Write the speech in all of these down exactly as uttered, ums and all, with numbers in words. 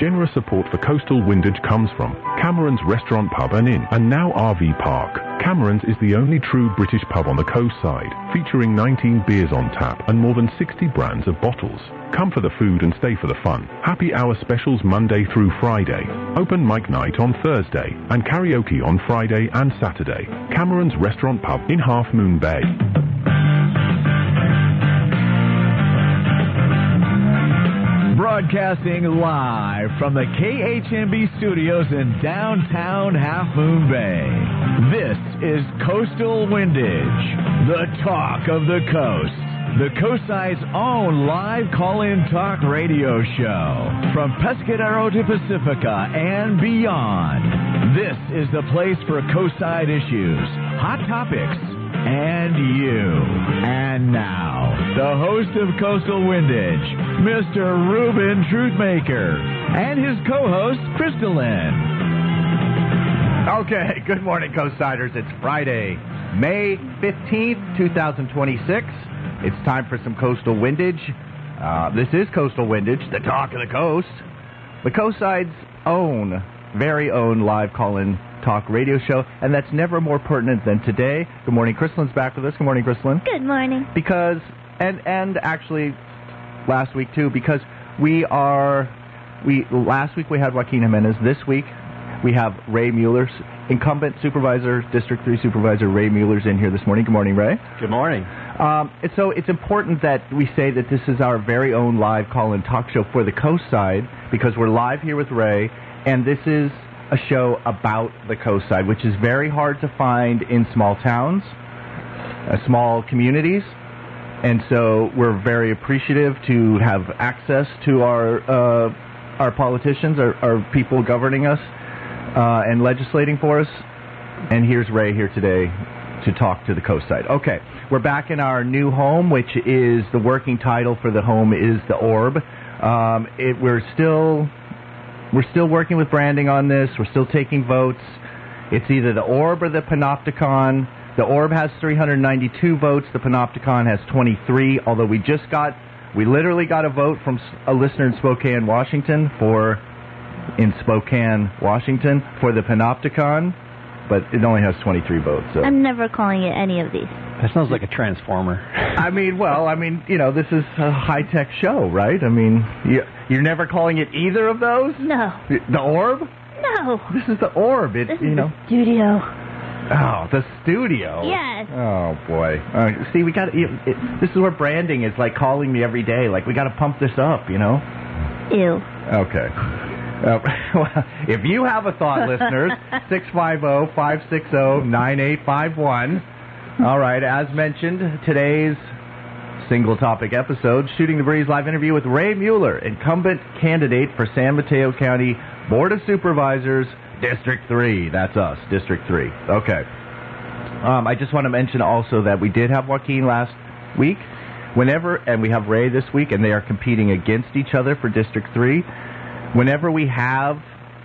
generous support for coastal windage comes from Cameron's Restaurant, Pub and Inn, and now R V Park. Cameron's is the only true British pub on the coast side, featuring nineteen beers on tap and more than sixty brands of bottles. Come for the food and stay for the fun. Happy hour specials Monday through Friday. Open mic night on Thursday and karaoke on Friday and Saturday. Cameron's Restaurant, Pub in Half Moon Bay. Broadcasting live from the K H N B studios in downtown Half Moon Bay. This is Coastal Windage, the talk of the coast. The Coastside's own live call-in talk radio show. From Pescadero to Pacifica and beyond. This is the place for coastside issues, hot topics, and you. And now, the host of Coastal Windage, Mister Ruben Trutmaker, and his co-host, Crystalline. Okay, good morning, Coastsiders. It's Friday, May fifteenth, twenty twenty-six. It's time for some Coastal Windage. Uh, this is Coastal Windage, the talk of the coast. The Coastside's own, very own live call-in talk radio show, and that's never more pertinent than today. Good morning, Crystalline's back with us. Good morning, Crystalline. Good morning. Because, and and actually last week too, because we are, we last week we had Joaquin Jimenez. This week we have Ray Mueller, incumbent supervisor, District three Supervisor Ray Mueller's in here this morning. Good morning, Ray. Good morning. Um, and so it's important that we say that this is our very own live call-in talk show for the coast side, because we're live here with Ray, and this is a show about the coast side, which is very hard to find in small towns, uh, small communities, and so we're very appreciative to have access to our uh, our politicians, our, our people governing us uh, and legislating for us. And here's Ray here today to talk to the coast side. Okay, we're back in our new home, which is, the working title for the home is the Orb. Um, it, we're still we're still working with branding on this. We're still taking votes. It's either the Orb or the Panopticon. The Orb has three hundred ninety-two votes. The Panopticon has twenty-three, although we just got, we literally got a vote from a listener in Spokane, Washington, for, in Spokane, Washington, for the Panopticon, but it only has twenty-three votes. So. I'm never calling it any of these. That sounds like a transformer. I mean, well, I mean, you know, this is a high-tech show, right? I mean, you, you're never calling it either of those? No. The Orb? No. This is the Orb. It, this you is know. the studio. Oh, the studio. Yes. Oh, boy. Uh, see, we got it, it, this is where branding is like calling me every day. Like, we got to pump this up, you know? Ew. Okay. Uh, well, if you have a thought, listeners, six five zero, five six zero, nine eight five one. All right, as mentioned, today's single topic episode, Shooting the Breeze live interview with Ray Mueller, incumbent candidate for San Mateo County Board of Supervisors, District three. That's us, District three. Okay. Um, I just want to mention also that we did have Joaquin last week, whenever, and we have Ray this week, and they are competing against each other for District three. Whenever we have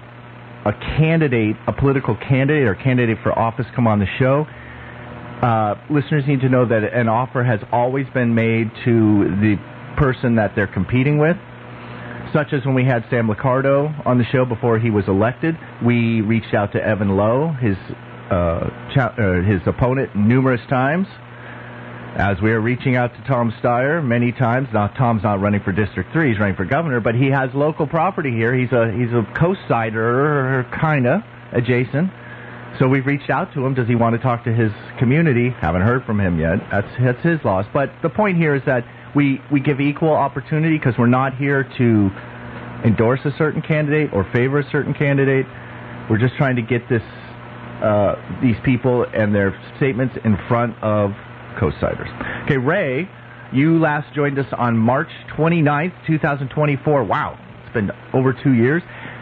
a candidate, a political candidate or candidate for office come on the show, uh, listeners need to know that an offer has always been made to the person that they're competing with, such as when we had Sam Liccardo on the show before he was elected. We reached out to Evan Lowe, his, uh, cha- uh, his opponent, numerous times. As we are reaching out to Tom Steyer many times. Now, Tom's not running for District three, he's running for governor, but he has local property here. He's a he's a coast-sider, kind of, adjacent. So we've reached out to him. Does he want to talk to his community? Haven't heard from him yet. That's, that's his loss. But the point here is that we, we give equal opportunity, because we're not here to endorse a certain candidate or favor a certain candidate. We're just trying to get this uh, these people and their statements in front of Coastsiders. Okay, Ray, you last joined us on March twenty-ninth, twenty twenty-four. Wow, it's been over two years.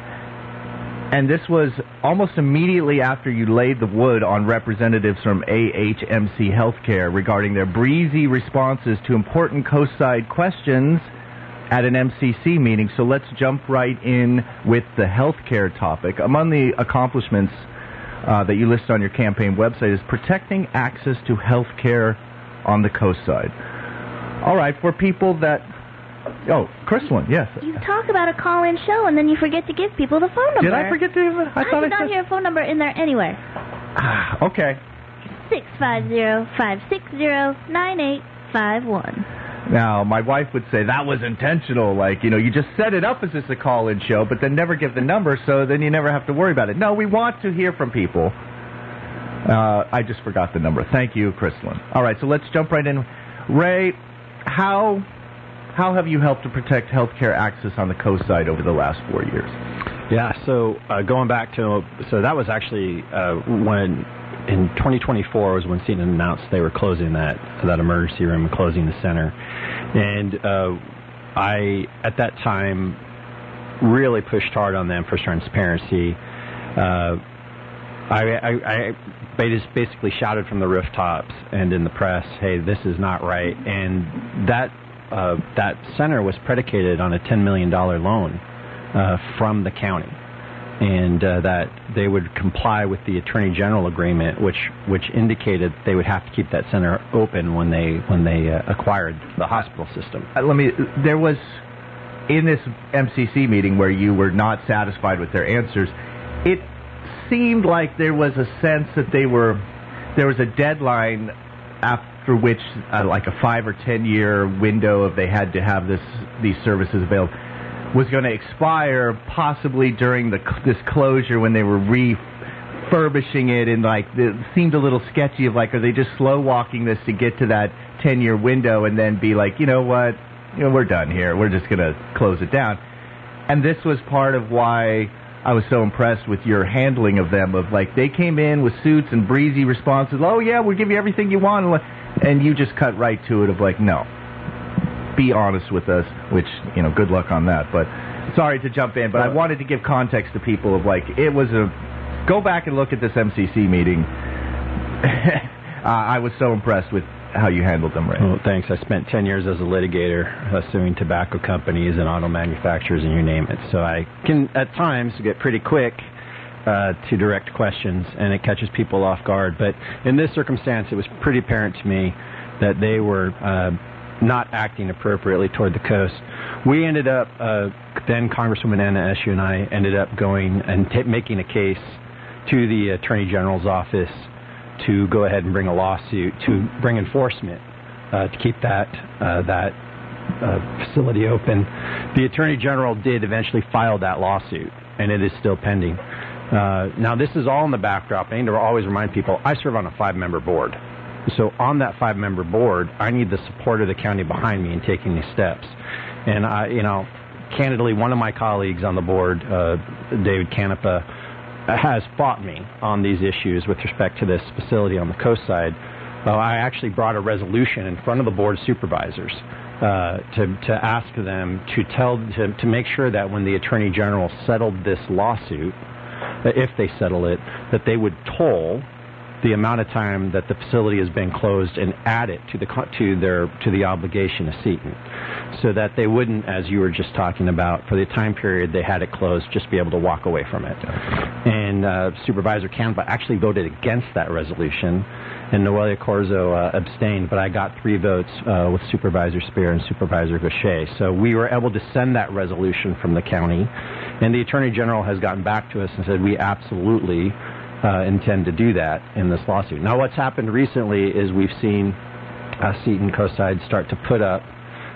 And this was almost immediately after you laid the wood on representatives from A H M C Healthcare regarding their breezy responses to important coastside questions at an M C C meeting. So let's jump right in with the healthcare topic. Among the accomplishments uh, that you list on your campaign website is protecting access to health care on the coast side. All right, for people that Oh, Crystalline, yes. You talk about a call-in show, and then you forget to give people the phone number. Did I forget to? I, I thought did I not said... hear a phone number in there anywhere. Ah, okay. six five zero, five six zero, nine eight five one. Now, my wife would say that was intentional. Like, you know, you just set it up as it's a call-in show, but then never give the number, so then you never have to worry about it. No, we want to hear from people. Uh, I just forgot the number. Thank you, Crystalline. All right, so let's jump right in. Ray, how how have you helped to protect healthcare access on the coast side over the last four years? Yeah, so uh, going back to, so that was actually uh, when, in twenty twenty-four was when Seton announced they were closing that, that emergency room and closing the center. And uh, I, at that time, really pushed hard on them for transparency. Uh, I, I, I basically shouted from the rooftops and in the press, hey, this is not right. And that uh, that center was predicated on a ten million dollars loan uh, from the county, and uh, that they would comply with the Attorney General agreement, which which indicated they would have to keep that center open when they when they uh, acquired the hospital system. Uh, let me. There was in this M C C meeting where you were not satisfied with their answers. It seemed like there was a sense that they were there was a deadline after which, uh, like a five or ten year window of they had to have this these services available, was going to expire, possibly during the this closure when they were refurbishing it, and like it seemed a little sketchy of like, are they just slow walking this to get to that ten year window and then be like, you know what, you know, we're done here, we're just going to close it down. And this was part of why I was so impressed with your handling of them, of like they came in with suits and breezy responses, oh yeah, we'll give you everything you want, and you just cut right to it of like, no, be honest with us, which, you know, good luck on that. But sorry to jump in, but I wanted to give context to people of like, it was a, go back and look at this M C C meeting. uh, I was so impressed with how you handled them, Ray. Well, thanks. I spent ten years as a litigator uh, suing tobacco companies and auto manufacturers and you name it. So I can, at times, get pretty quick uh, to direct questions, and it catches people off guard. But in this circumstance, it was pretty apparent to me that they were uh, not acting appropriately toward the coast. We ended up, uh, then Congresswoman Anna Eshoo and I ended up going and t- making a case to the Attorney General's office to go ahead and bring a lawsuit to bring enforcement uh, to keep that uh, that uh, facility open. The Attorney General did eventually file that lawsuit, and it is still pending. Uh, now, this is all in the backdrop. I need to always remind people, I serve on a five-member board. So on that five-member board, I need the support of the county behind me in taking these steps. And, I, you know, candidly, one of my colleagues on the board, uh, David Canepa, has fought me on these issues with respect to this facility on the coast side. Uh, I actually brought a resolution in front of the board of supervisors uh, to to ask them to tell to, to make sure that when the Attorney General settled this lawsuit, if they settle it, that they would toll the amount of time that the facility has been closed and add it to the to their to the obligation of Seton, so that they wouldn't, as you were just talking about, for the time period they had it closed, just be able to walk away from it. And uh, Supervisor Canepa actually voted against that resolution, and Noelia Corzo uh, abstained, but I got three votes uh, with Supervisor Spear and Supervisor Gaucher. So we were able to send that resolution from the county, and the Attorney General has gotten back to us and said we absolutely Uh, intend to do that in this lawsuit. Now, what's happened recently is we've seen uh, Seton Coastside start to put up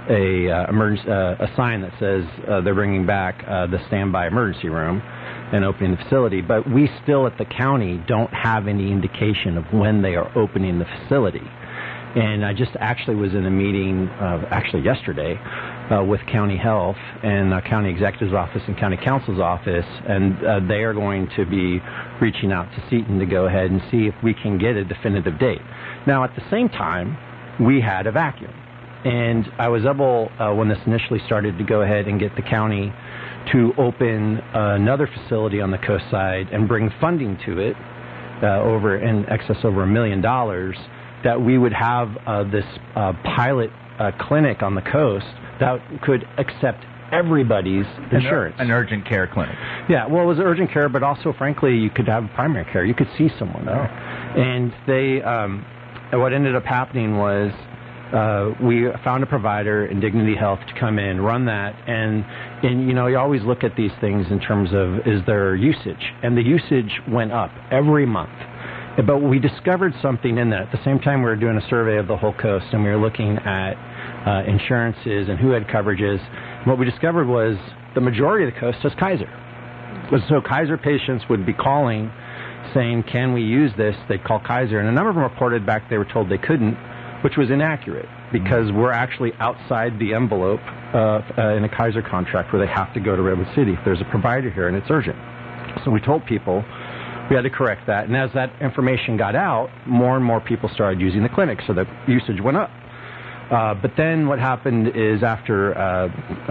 a uh, emergency, uh, a sign that says uh, they're bringing back uh, the standby emergency room and opening the facility, but we still at the county don't have any indication of when they are opening the facility. And I just actually was in a meeting, uh, actually yesterday, uh, with County Health and uh, County Executive's Office and County Counsel's Office, and uh, they are going to be reaching out to Seton to go ahead and see if we can get a definitive date. Now, at the same time, we had a vacuum. And I was able, uh, when this initially started, to go ahead and get the county to open uh, another facility on the coast side and bring funding to it, uh, over in excess over a million dollars, that we would have uh, this uh, pilot uh, clinic on the coast that could accept everybody's insurance. An, ur- an urgent care clinic. Yeah, well, it was urgent care, but also, frankly, you could have primary care. You could see someone there. Oh. And they, um, what ended up happening was uh, we found a provider in Dignity Health to come in, run that, and, and, you know, you always look at these things in terms of, is there usage? And the usage went up every month. But we discovered something in that. At the same time, we were doing a survey of the whole coast, and we were looking at uh, insurances and who had coverages. What we discovered was the majority of the coast has Kaiser. So Kaiser patients would be calling, saying, can we use this? They'd call Kaiser. And a number of them reported back they were told they couldn't, which was inaccurate, because we're actually outside the envelope uh, uh, in a Kaiser contract where they have to go to Redwood City if there's a provider here and it's urgent. So we told people we had to correct that. And as that information got out, more and more people started using the clinic, so the usage went up. Uh, but then what happened is after uh,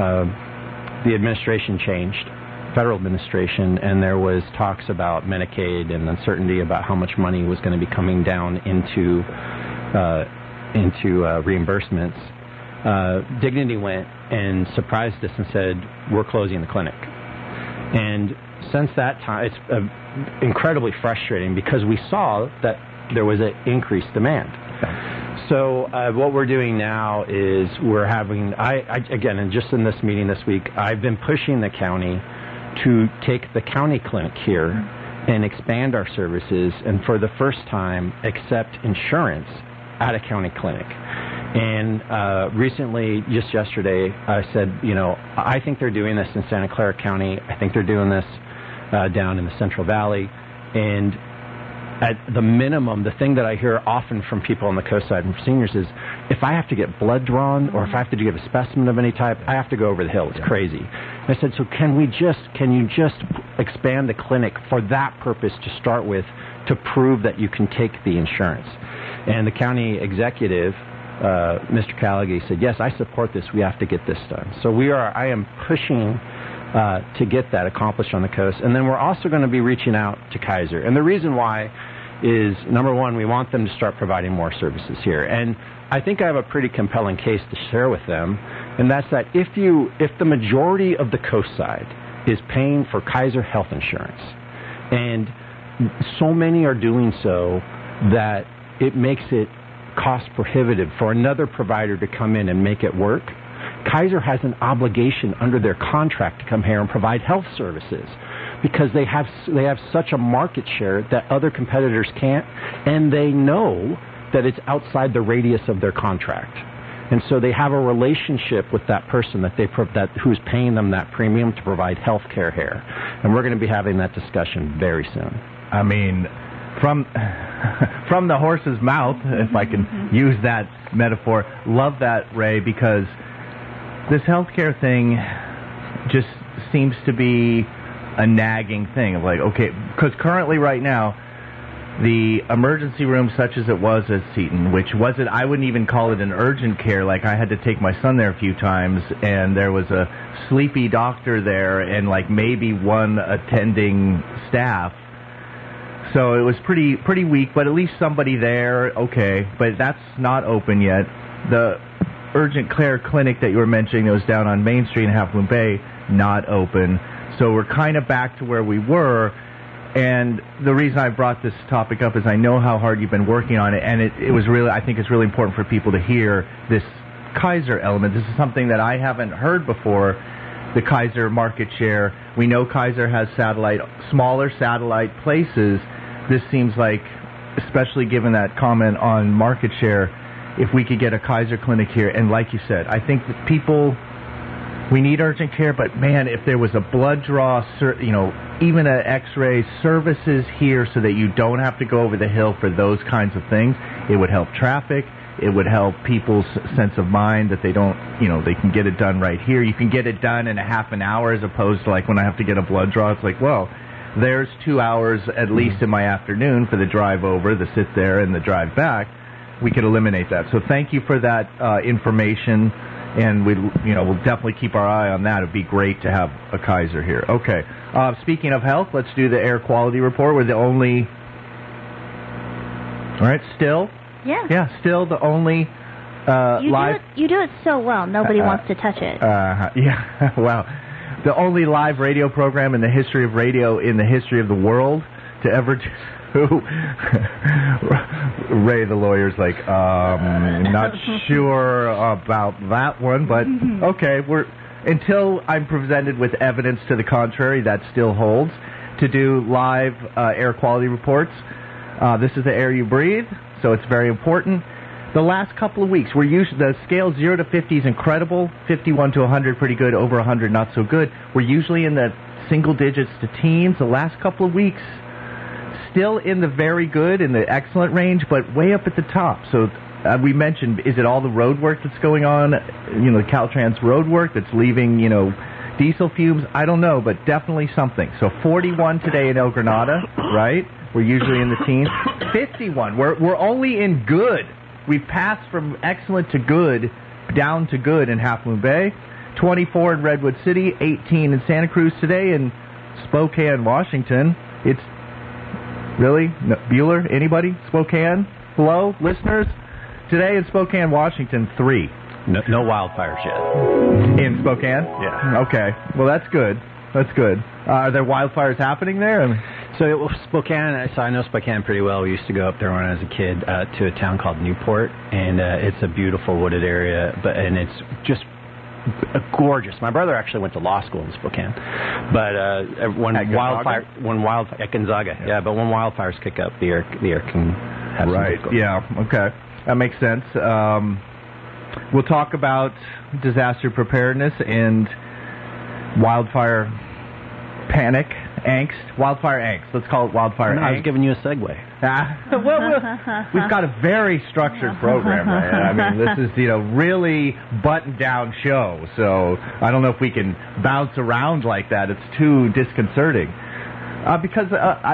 uh, the administration changed, federal administration, and there was talks about Medicaid and uncertainty about how much money was going to be coming down into uh, into uh, reimbursements, uh, Dignity went and surprised us and said, we're closing the clinic. And since that time, it's uh, incredibly frustrating because we saw that there was an increased demand. So uh, what we're doing now is we're having, I, I again, and just in this meeting this week, I've been pushing the county to take the county clinic here and expand our services, and for the first time accept insurance at a county clinic. And uh, recently, just yesterday, I said, you know, I think they're doing this in Santa Clara County. I think they're doing this uh, down in the Central Valley. And at the minimum, the thing that I hear often from people on the coast side and from seniors is, if I have to get blood drawn or if I have to give a specimen of any type, I have to go over the hill. It's crazy. And I said, so can we just, can you just expand the clinic for that purpose to start with, to prove that you can take the insurance? And the county executive, uh, Mister Callaghan, said, yes, I support this. We have to get this done. So we are, I am pushing uh, to get that accomplished on the coast. And then we're also going to be reaching out to Kaiser. And the reason why is, number one, we want them to start providing more services here. And I think I have a pretty compelling case to share with them, and that's that if you, if the majority of the coast side is paying for Kaiser health insurance, and so many are doing so that it makes it cost prohibitive for another provider to come in and make it work, Kaiser has an obligation under their contract to come here and provide health services, because they have they have such a market share that other competitors can't, and they know that it's outside the radius of their contract. And so they have a relationship with that person that they that who's paying them that premium to provide health care here. And we're going to be having that discussion very soon. I mean, from from the horse's mouth, if I can use that metaphor. Love that, Ray, because this healthcare thing just seems to be a nagging thing of like, okay, because currently right now, the emergency room, such as it was at Seton, which wasn't, I wouldn't even call it an urgent care. Like, I had to take my son there a few times, and there was a sleepy doctor there and like maybe one attending staff. So it was pretty pretty weak, but at least somebody there, okay. But that's not open yet. The urgent care clinic that you were mentioning that was down on Main Street in Half Moon Bay, not open. So we're kind of back to where we were. And the reason I brought this topic up is I know how hard you've been working on it, and it, it was really, I think it's really important for people to hear this Kaiser element. This is something that I haven't heard before, the Kaiser market share. We know Kaiser has satellite, smaller satellite places. This seems like, especially given that comment on market share, if we could get a Kaiser clinic here, and like you said, I think that people, we need urgent care, but man, if there was a blood draw, you know, even an x-ray, services here so that you don't have to go over the hill for those kinds of things, it would help traffic. It would help people's sense of mind that they don't, you know, they can get it done right here. You can get it done in a half an hour as opposed to like when I have to get a blood draw. It's like, well, there's two hours at least in my afternoon for the drive over, the sit there, and the drive back. We could eliminate that. So thank you for that uh, information. And we, you know, we'll definitely keep our eye on that. It'd be great to have a Kaiser here. Okay. Uh, speaking of health, let's do the air quality report. We're the only. All right. Still. Yeah. Yeah. Still the only uh, you live. Do it, you do it so well. Nobody uh, wants to touch it. Uh, yeah. Wow. The only live radio program in the history of radio in the history of the world to ever who Ray, the lawyer's like, um, not sure about that one, but okay, we're until I'm presented with evidence to the contrary, that still holds. To do live uh, air quality reports. Uh, this is the air you breathe, so it's very important. The last couple of weeks, we're usually, the scale zero to fifty is incredible, fifty-one to one hundred pretty good, over one hundred not so good. We're usually in the single digits to teens. The last couple of weeks, still in the very good, in the excellent range, but way up at the top. So uh, we mentioned, is it all the road work that's going on, you know, the Caltrans road work that's leaving, you know, diesel fumes? I don't know, but definitely something. So forty-one today in El Granada, right? We're usually in the teens. fifty-one. We're we're only in good. We've passed from excellent to good, down to good in Half Moon Bay. twenty-four in Redwood City, eighteen in Santa Cruz today. In Spokane, Washington, it's really no, Bueller. Anybody? Spokane? Hello, listeners. Today in Spokane, Washington, three. No, no wildfires yet. In Spokane? Yeah. Okay. Well, that's good. That's good. Uh, are there wildfires happening there? I mean, so it was Spokane, so I know Spokane pretty well. We used to go up there when I was a kid uh, to a town called Newport, and uh, it's a beautiful wooded area, but and it's just gorgeous. My brother actually went to law school in Spokane, but uh, when at wildfire, when wild at Gonzaga, yeah. yeah, but when wildfires kick up, the air the air can have right. some Yeah. Okay. That makes sense. Um, We'll talk about disaster preparedness and wildfire panic, angst, wildfire angst. Let's call it wildfire no, angst. I was giving you a segue. Ah, well, we'll, we've got a very structured program, right? I mean, this is, you know, really buttoned-down show, so I don't know if we can bounce around like that. It's too disconcerting. Uh, because uh,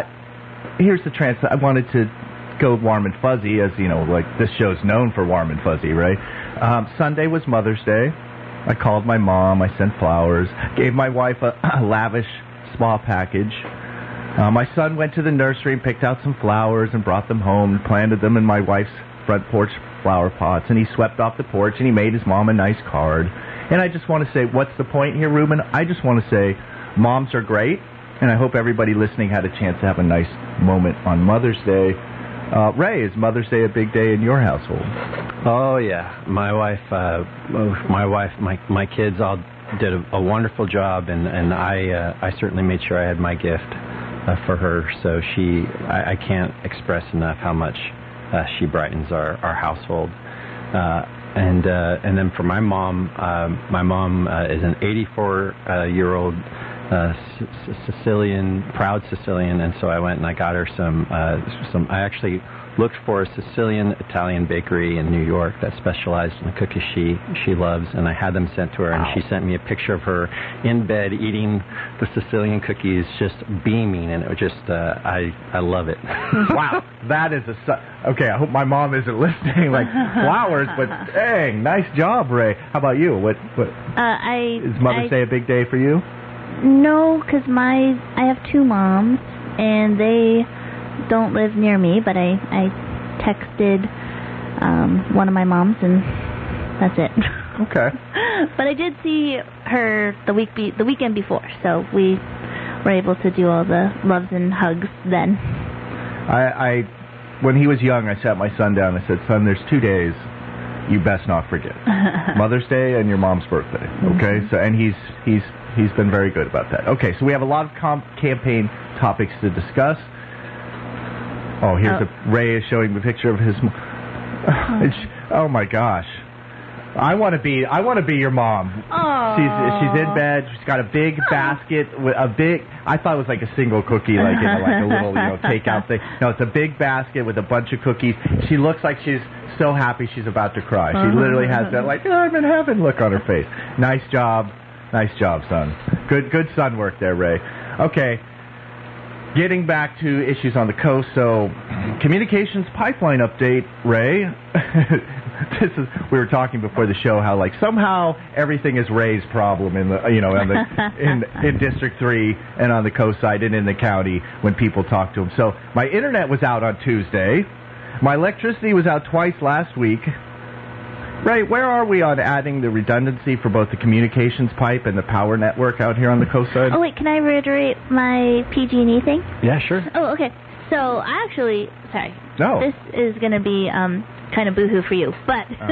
I, here's the trans. I wanted to go warm and fuzzy, as, you know, like this show's known for warm and fuzzy, right? Um, Sunday was Mother's Day. I called my mom. I sent flowers. Gave my wife a, a lavish spa package. Uh, my son went to the nursery and picked out some flowers and brought them home and planted them in my wife's front porch flower pots. And he swept off the porch and he made his mom a nice card. And I just want to say, what's the point here, Ruben? I just want to say, moms are great. And I hope everybody listening had a chance to have a nice moment on Mother's Day. Uh, Ray, is Mother's Day a big day in your household? Oh yeah, my wife, uh, my wife, my my kids all did a, a wonderful job, and and I uh, I certainly made sure I had my gift uh, for her. So she, I, I can't express enough how much uh, she brightens our our household. Uh, and uh, and then for my mom, uh, my mom uh, is an eighty-four uh, year old. Uh, Sicilian, proud Sicilian, and so I went and I got her some, uh, some, I actually looked for a Sicilian Italian bakery in New York that specialized in the cookies she, she loves, and I had them sent to her, wow. And she sent me a picture of her in bed eating the Sicilian cookies, just beaming, and it was just, uh, I, I love it. Wow, that is a, su- okay, I hope my mom isn't listening, like, flowers, but dang, nice job, Ray. How about you? What, what, uh, I, is Mother's I, Day a big day for you? No, because my I have two moms, and they don't live near me, but I, I texted um, one of my moms, and that's it. Okay. But I did see her the week be, the weekend before, so we were able to do all the loves and hugs then. I, I when he was young, I sat my son down and I said, son, there's two days you best not forget. Mother's Day and your mom's birthday, okay? Mm-hmm. So, and he's he's he's been very good about that. Okay, so we have a lot of com- campaign topics to discuss. Oh, here's oh. a Ray is showing the picture of his. Oh, oh my gosh, I want to be I want to be your mom. Oh. She's she's in bed. She's got a big basket with a big. I thought it was like a single cookie, like in a, like a little you know takeout thing. No, it's a big basket with a bunch of cookies. She looks like she's so happy she's about to cry. She literally has that like, oh, I'm in heaven look on her face. Nice job. Nice job, son. Good good son work there, Ray. Okay. Getting back to issues on the coast, so communications pipeline update, Ray. This is we were talking before the show how like somehow everything is Ray's problem in the you know in the in in District three and on the coast side and in the county when people talk to him. So my internet was out on Tuesday. My electricity was out twice last week. Ray, where are we on adding the redundancy for both the communications pipe and the power network out here on the coast side? Oh, wait, can I reiterate my P G and E thing? Yeah, sure. Oh, okay. So I actually, sorry. No. This is going to be um, kind of boohoo for you, but Oh.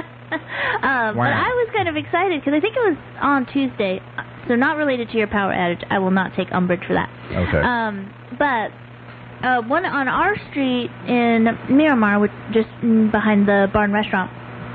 um, Wow. but I was kind of excited because I think it was on Tuesday, so not related to your power outage. I will not take umbrage for that. Okay. Um, but uh, one on our street in Miramar, which just behind the Barn Restaurant,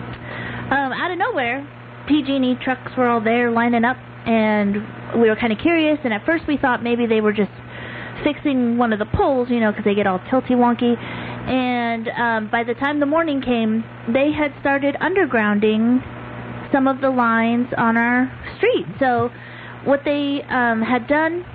um, out of nowhere, P G and E trucks were all there lining up, and we were kind of curious. And at first we thought maybe they were just fixing one of the poles, you know, because they get all tilty wonky. And um, by the time the morning came, they had started undergrounding some of the lines on our street. So what they um, had done,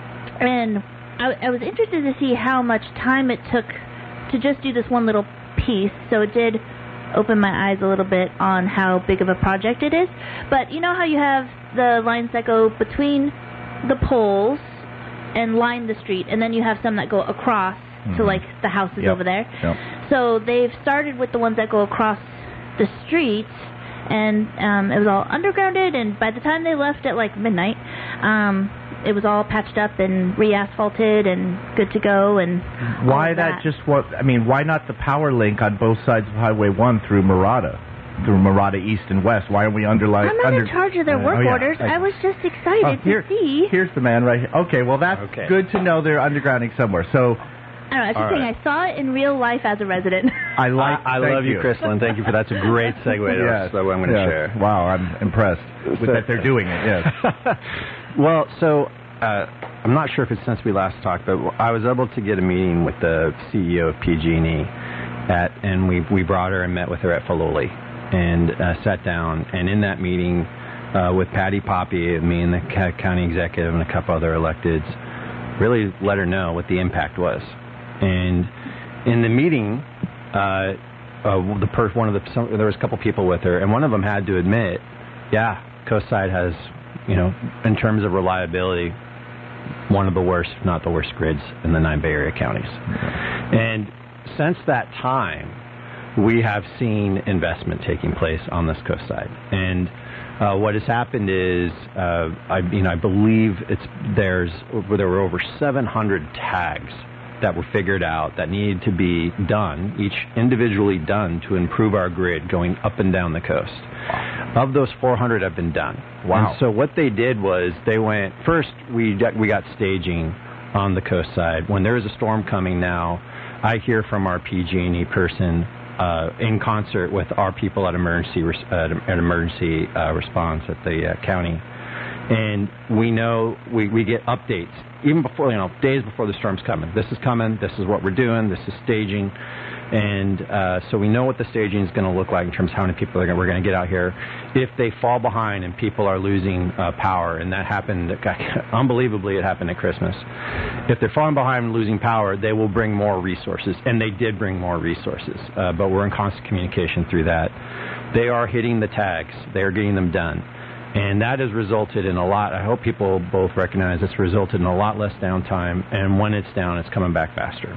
and I, I was interested to see how much time it took to just do this one little piece. So it did open my eyes a little bit on how big of a project it is. But you know how you have the lines that go between the poles and line the street, and then you have some that go across mm-hmm. to like the houses yep. over there. Yep. So they've started with the ones that go across the street, and um, it was all undergrounded, and by the time they left at like midnight, um, it was all patched up and re-asphalted and good to go. And why that. that just what I mean? Why not the power link on both sides of Highway One through Murata? Through Murata East and West. Why are we underlying? I'm not under, in charge of their uh, work oh, yeah. orders. I, I was just excited oh, here, to see. Here's the man right here. Okay, well, that's Okay. good to know they're undergrounding somewhere. So, I don't know. I was just All saying, right. I saw it in real life as a resident. I like I, I thank love you, Crystalline. Thank you for that. That's a great segue to Yes, what I'm going to yes. share. Wow, I'm impressed with that they're doing it, yes. Well, so uh, I'm not sure if it's since we last talked, but I was able to get a meeting with the C E O of P G and E, at, and we we brought her and met with her at Filoli, and uh, sat down. And in that meeting, uh, with Patty Poppy, me and the ca- county executive and a couple other electeds, really let her know what the impact was. And in the meeting, uh, uh, the per- one of the some, there was a couple people with her, and one of them had to admit, yeah, Coast Side has, you know, in terms of reliability, one of the worst, if not the worst grids in the nine Bay Area counties. And since that time, we have seen investment taking place on this Coast Side. And uh, what has happened is, uh, I, you know, I believe it's there's there were over seven hundred tags that were figured out that needed to be done, each individually done, to improve our grid going up and down the coast. Of those, four hundred have been done. Wow. And so what they did was they went, first we got, we got staging on the coast side. When there is a storm coming now, I hear from our P G and E person uh, in concert with our people at emergency res- uh, at emergency uh, response at the uh, county. And we know, we, we get updates, even before, you know, days before the storm's coming. This is coming, this is what we're doing, this is staging. And uh, so we know what the staging is going to look like in terms of how many people are gonna, we're going to get out here. If they fall behind and people are losing uh, power, and that happened, unbelievably, it happened at Christmas. If they're falling behind and losing power, they will bring more resources. And they did bring more resources, uh, but we're in constant communication through that. They are hitting the tags. They are getting them done. And that has resulted in a lot, I hope people both recognize it's resulted in a lot less downtime, and when it's down, it's coming back faster.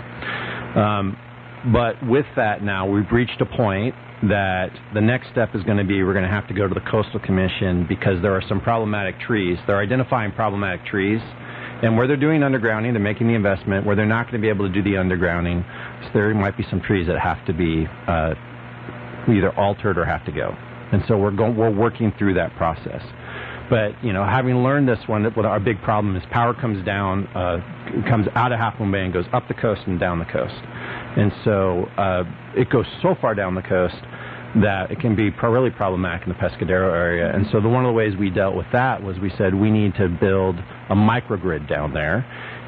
Um, but with that now, we've reached a point that the next step is going to be we're going to have to go to the Coastal Commission because there are some problematic trees. They're identifying problematic trees, and where they're doing undergrounding, they're making the investment. Where they're not going to be able to do the undergrounding, so there might be some trees that have to be uh, either altered or have to go. And so we're going, we're working through that process. But, you know, having learned this one, what our big problem is power comes down, uh, comes out of Half Moon Bay and goes up the coast and down the coast. And so uh, it goes so far down the coast that it can be pro- really problematic in the Pescadero area. And so the, one of the ways we dealt with that was we said we need to build a microgrid down there.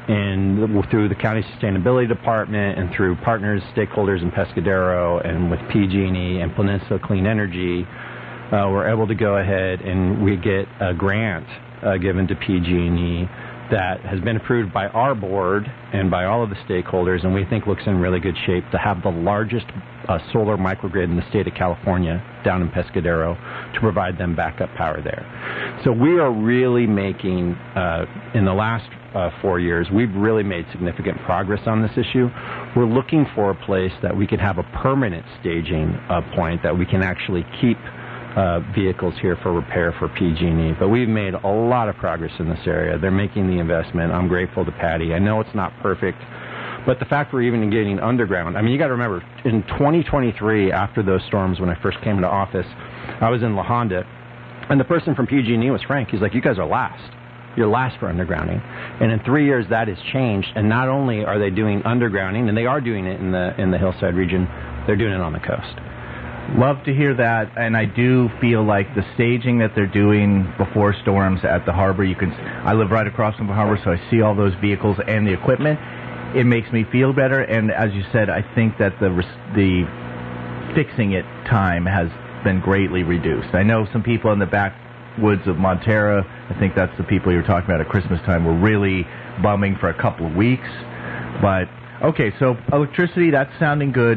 And through the county sustainability department and through partners, stakeholders in Pescadero and with P G and E and Peninsula Clean Energy, uh, we're able to go ahead and we get a grant uh, given to P G and E that has been approved by our board and by all of the stakeholders, and we think looks in really good shape to have the largest uh, solar microgrid in the state of California down in Pescadero to provide them backup power there. So we are really making, uh, in the last uh, four years, we've really made significant progress on this issue. We're looking for a place that we can have a permanent staging uh, point that we can actually keep Uh, vehicles here for repair for P G and E. But we've made a lot of progress in this area. They're making the investment. I'm grateful to Patty. I know it's not perfect, But the fact we're even getting underground, I mean, you got to remember, in twenty twenty-three, after those storms, when I first came into office, I was in La Honda, and the person from P G and E was Frank. He's like, you guys are last. You're last for undergrounding. And in three years, that has changed. And not only are they doing undergrounding, and they are doing it in the in the hillside region, they're doing it on the coast. Love to hear that, and I do feel like the staging that they're doing before storms at the harbor, you can. I live right across from the harbor, so I see all those vehicles and the equipment. It makes me feel better, and as you said, I think that the the fixing it time has been greatly reduced. I know some people in the backwoods of Montara, I think that's the people you're talking about at Christmas time, were really bumming for a couple of weeks. But, okay, so electricity, that's sounding good.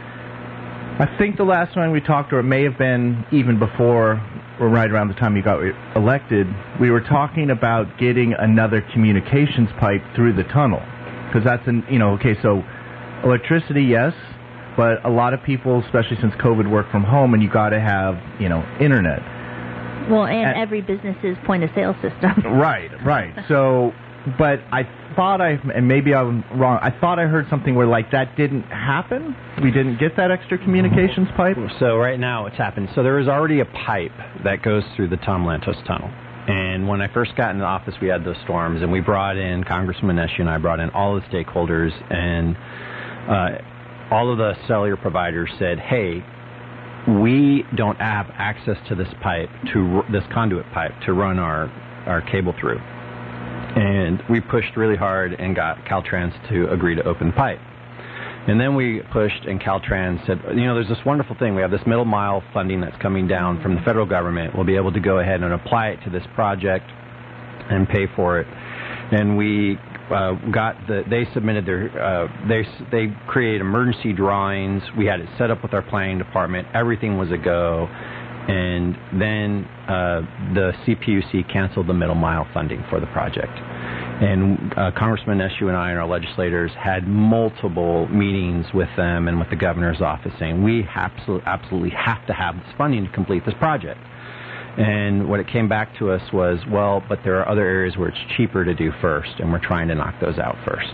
I think the last time we talked, or it may have been even before, or right around the time you got elected, we were talking about getting another communications pipe through the tunnel. Because that's, an, you know, okay, so electricity, yes, but a lot of people, especially since COVID, work from home, and you got to have, you know, internet. Well, and, and every business's point-of-sale system. Right, right. So, but I thought I, and maybe I'm wrong, I thought I heard something where, like, that didn't happen? We didn't get that extra communications pipe? So right now what's happened, so there is already a pipe that goes through the Tom Lantos Tunnel. And when I first got into office, we had those storms, and we brought in, Congressman Eshu and I brought in all the stakeholders, and uh, all of the cellular providers said, hey, we don't have access to this pipe, to this conduit pipe, to run our, our cable through. And we pushed really hard and got Caltrans to agree to open the pipe. And then we pushed, and Caltrans said, you know, there's this wonderful thing. We have this middle mile funding that's coming down from the federal government. We'll be able to go ahead and apply it to this project and pay for it. And we uh, got the, they submitted their, uh, they they created emergency drawings. We had it set up with our planning department. Everything was a go. And then uh, the C P U C canceled the middle mile funding for the project. And uh, Congressman Eshu and I and our legislators had multiple meetings with them and with the governor's office saying, we absolutely, absolutely have to have this funding to complete this project. And what it came back to us was, well, but there are other areas where it's cheaper to do first, and we're trying to knock those out first.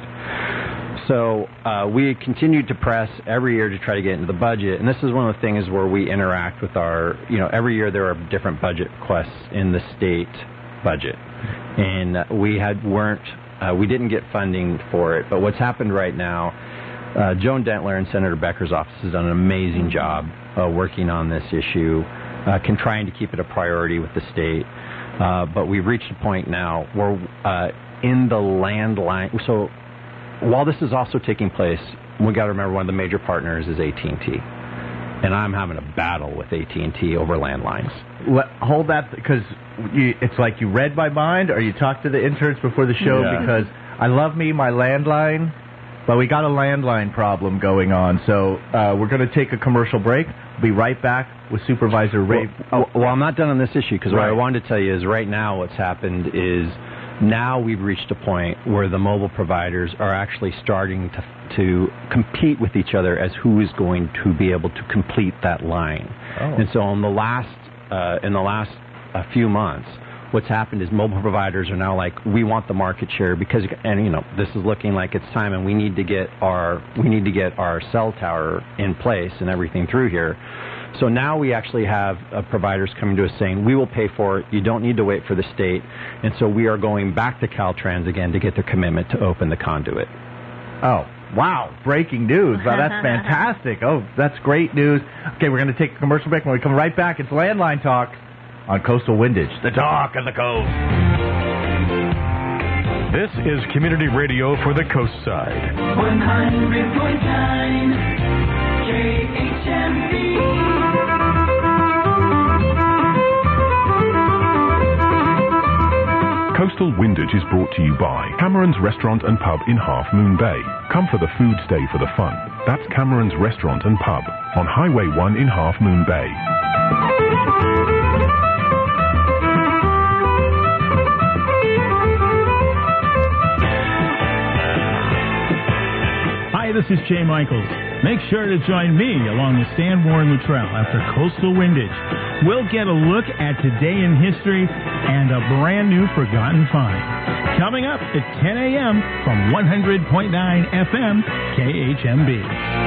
So uh, we continued to press every year to try to get into the budget, and this is one of the things where we interact with our, you know, every year there are different budget requests in the state budget. And uh, we had weren't uh, we didn't get funding for it. But what's happened right now, uh, Joan Dentler in Senator Becker's office has done an amazing job uh, working on this issue, uh, can trying to keep it a priority with the state. Uh, but we've reached a point now where uh, in the landline. So while this is also taking place, we got to remember one of the major partners is A T and T. And I'm having a battle with A T and T over landlines. Let, hold that, because it's like you read my mind, or you talked to the interns before the show, yeah. Because I love me my landline, but we got a landline problem going on. So uh, we're going to take a commercial break. We'll be right back with Supervisor Ray. Well, oh, well I'm not done on this issue, because right. what I wanted to tell you is right now what's happened is now we've reached a point where the mobile providers are actually starting to to compete with each other as who is going to be able to complete that line. Oh. And so in the last uh, in the last uh, few months, what's happened is mobile providers are now like, we want the market share because, and you know, this is looking like it's time, and we need to get our we need to get our cell tower in place and everything through here. So now we actually have uh, providers coming to us saying, we will pay for it, you don't need to wait for the state. And so we are going back to Caltrans again to get their commitment to open the conduit. Oh, wow. Breaking news. Wow, that's fantastic. Oh, that's great news. Okay, we're going to take a commercial break. When we come right back, it's Landline Talk on Coastal Windage, the talk of the coast. This is community radio for the coast side. one hundred point nine K H M B. Coastal Windage is brought to you by Cameron's Restaurant and Pub in Half Moon Bay. Come for the food, stay for the fun. That's Cameron's Restaurant and Pub on Highway one in Half Moon Bay. Hi, this is Jay Michaels. Make sure to join me along with Stan Warren Luttrell after Coastal Windage. We'll get a look at today in history and a brand new forgotten find. coming up at ten a.m. from one hundred point nine F M K H M B.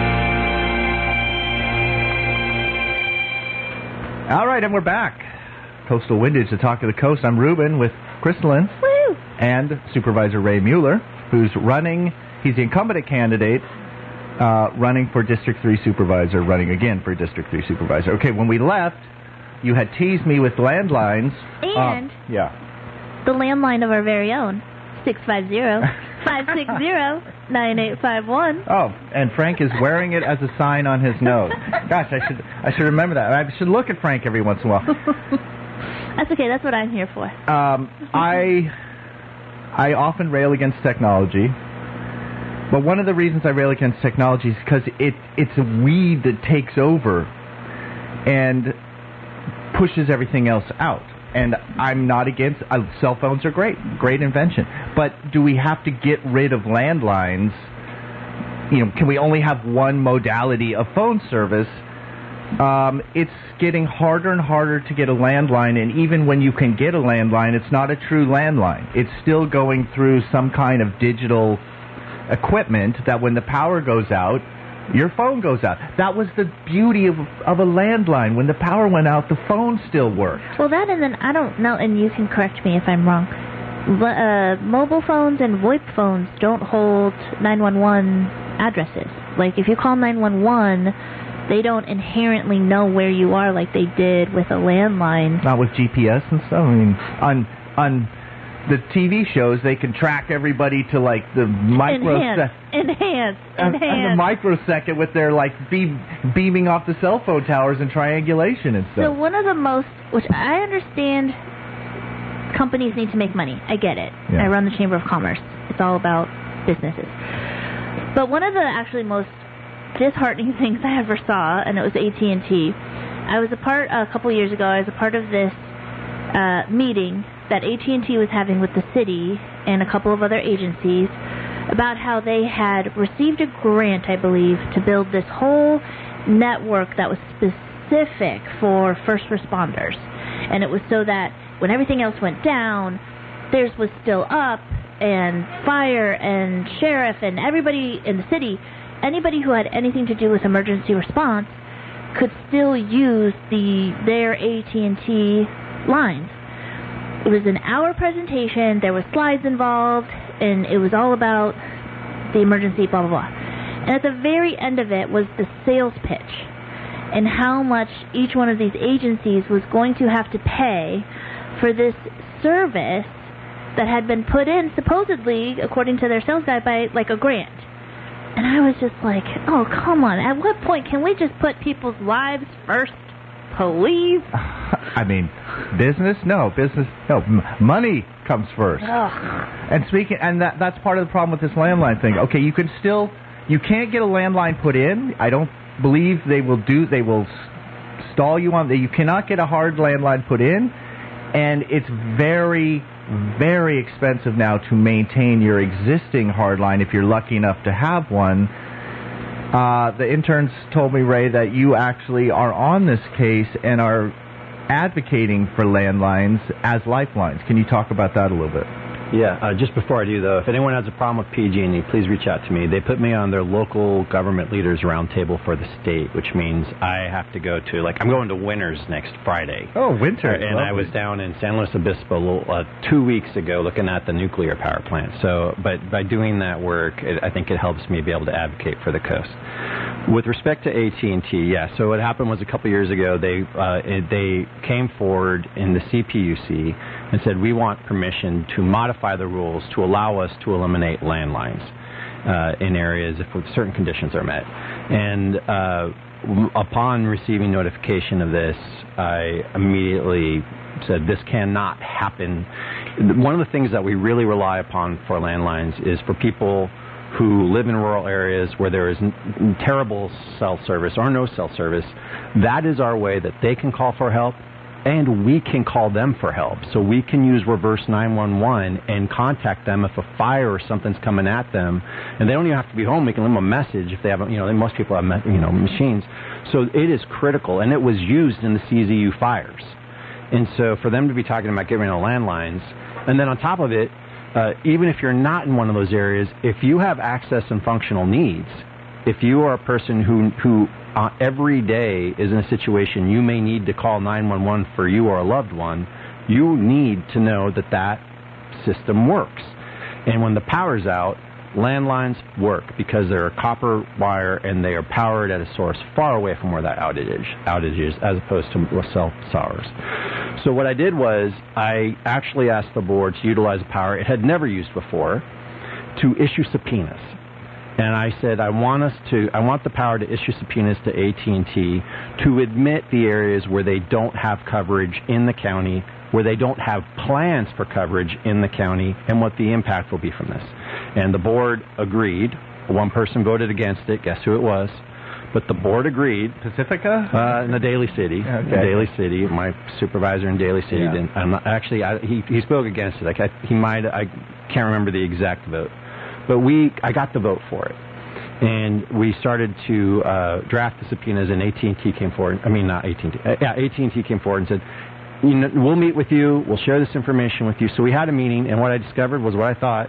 All right, and we're back. Coastal Windage to talk to the coast. I'm Ruben with Crystalline and Supervisor Ray Mueller, who's running. He's the incumbent candidate uh, running for District three Supervisor, running again for District three Supervisor. Okay, when we left, you had teased me with landlines. And um, yeah. the landline of our very own, six five zero, five six zero, nine eight five one. Oh, and Frank is wearing it as a sign on his nose. Gosh, I should I should remember that. I should look at Frank every once in a while. That's okay. That's what I'm here for. Um, I I often rail against technology, but one of the reasons I rail against technology is because it it's a weed that takes over and pushes everything else out. And I'm not against, uh, cell phones are great, great invention. But do we have to get rid of landlines? You know, can we only have one modality of phone service? Um, it's getting harder and harder to get a landline, and even when you can get a landline, it's not a true landline. It's still going through some kind of digital equipment that when the power goes out, your phone goes out. That was the beauty of of a landline. When the power went out, the phone still worked. Well, that and then, I don't know, and you can correct me if I'm wrong, but, uh, mobile phones and VoIP phones don't hold nine one one addresses. Like, if you call nine one one, they don't inherently know where you are like they did with a landline. Not with G P S and stuff. I mean, on on the T V shows, they can track everybody to, like, the microsecond. Enhance, enhance, and, and the microsecond with their, like, beam, beaming off the cell phone towers and triangulation and stuff. So one of the most, which I understand, companies need to make money. I get it. Yeah. I run the Chamber of Commerce. It's all about businesses. But one of the actually most disheartening things I ever saw, and it was A T and T. I was a part, a couple years ago, I was a part of this uh, meeting that A T and T was having with the city and a couple of other agencies about how they had received a grant, I believe, to build this whole network that was specific for first responders. And it was so that when everything else went down, theirs was still up, and fire and sheriff and everybody in the city, anybody who had anything to do with emergency response could still use the their A T and T lines. It was an hour presentation, there were slides involved, and it was all about the emergency, blah, blah, blah. And at the very end of it was the sales pitch and how much each one of these agencies was going to have to pay for this service that had been put in, supposedly, according to their sales guy, by, like, a grant. And I was just like, oh, come on. At what point can we just put people's lives first? Please? I mean, business? No, business. No, m- money comes first. Ugh. And speaking, and that that's part of the problem with this landline thing. Okay, you can still, you can't get a landline put in. I don't believe they will do. They will s- stall you on. You cannot get a hard landline put in, and it's very, very expensive now to maintain your existing hard line if you're lucky enough to have one. Uh, the interns told me, Ray, that you actually are on this case and are advocating for landlines as lifelines. Can you talk about that a little bit? Yeah, uh, just before I do, though, if anyone has a problem with P G and E, please reach out to me. They put me on their local government leaders roundtable for the state, which means I have to go to, like, I'm going to Winters next Friday. Oh, Winters. And I was down in San Luis Obispo uh, two weeks ago looking at the nuclear power plant. So, but by doing that work, it, I think it helps me be able to advocate for the coast. With respect to A T and T, yeah, so what happened was a couple years ago, they uh, it, they came forward in the C P U C and said, we want permission to modify the rules to allow us to eliminate landlines uh, in areas if certain conditions are met. And uh, w- upon receiving notification of this, I immediately said, this cannot happen. One of the things that we really rely upon for landlines is for people who live in rural areas where there is n- terrible cell service or no cell service. That is our way that they can call for help, and we can call them for help. So we can use reverse nine one one and contact them if a fire or something's coming at them, and they don't even have to be home. We can leave them a message if they have, you know, most people have, you know, machines. So it is critical, and it was used in the C Z U fires. And so for them to be talking about getting rid of landlines, and then on top of it, uh, even if you're not in one of those areas, if you have access and functional needs, if you are a person who who uh, every day is in a situation you may need to call nine one one for you or a loved one, you need to know that that system works. And when the power's out, landlines work because they're a copper wire and they are powered at a source far away from where that outage is, outage is as opposed to cell towers. So what I did was I actually asked the board to utilize a power it had never used before to issue subpoenas. And I said, I want us to, I want the power to issue subpoenas to A T and T to admit the areas where they don't have coverage in the county, where they don't have plans for coverage in the county, and what the impact will be from this. And the board agreed. One person voted against it. Guess who it was? But the board agreed. Pacifica? Uh, in the Daly City. Okay. Daly City. My supervisor in Daly City Yeah. didn't. I'm not, actually, I, he he spoke against it. Like I, he might. I can't remember the exact vote. But we, I got the vote for it. And we started to uh, draft the subpoenas, and A T and T came forward. I mean, not A T and T. Uh, yeah, A T and T came forward and said, you know, we'll meet with you. We'll share this information with you. So we had a meeting, and what I discovered was what I thought: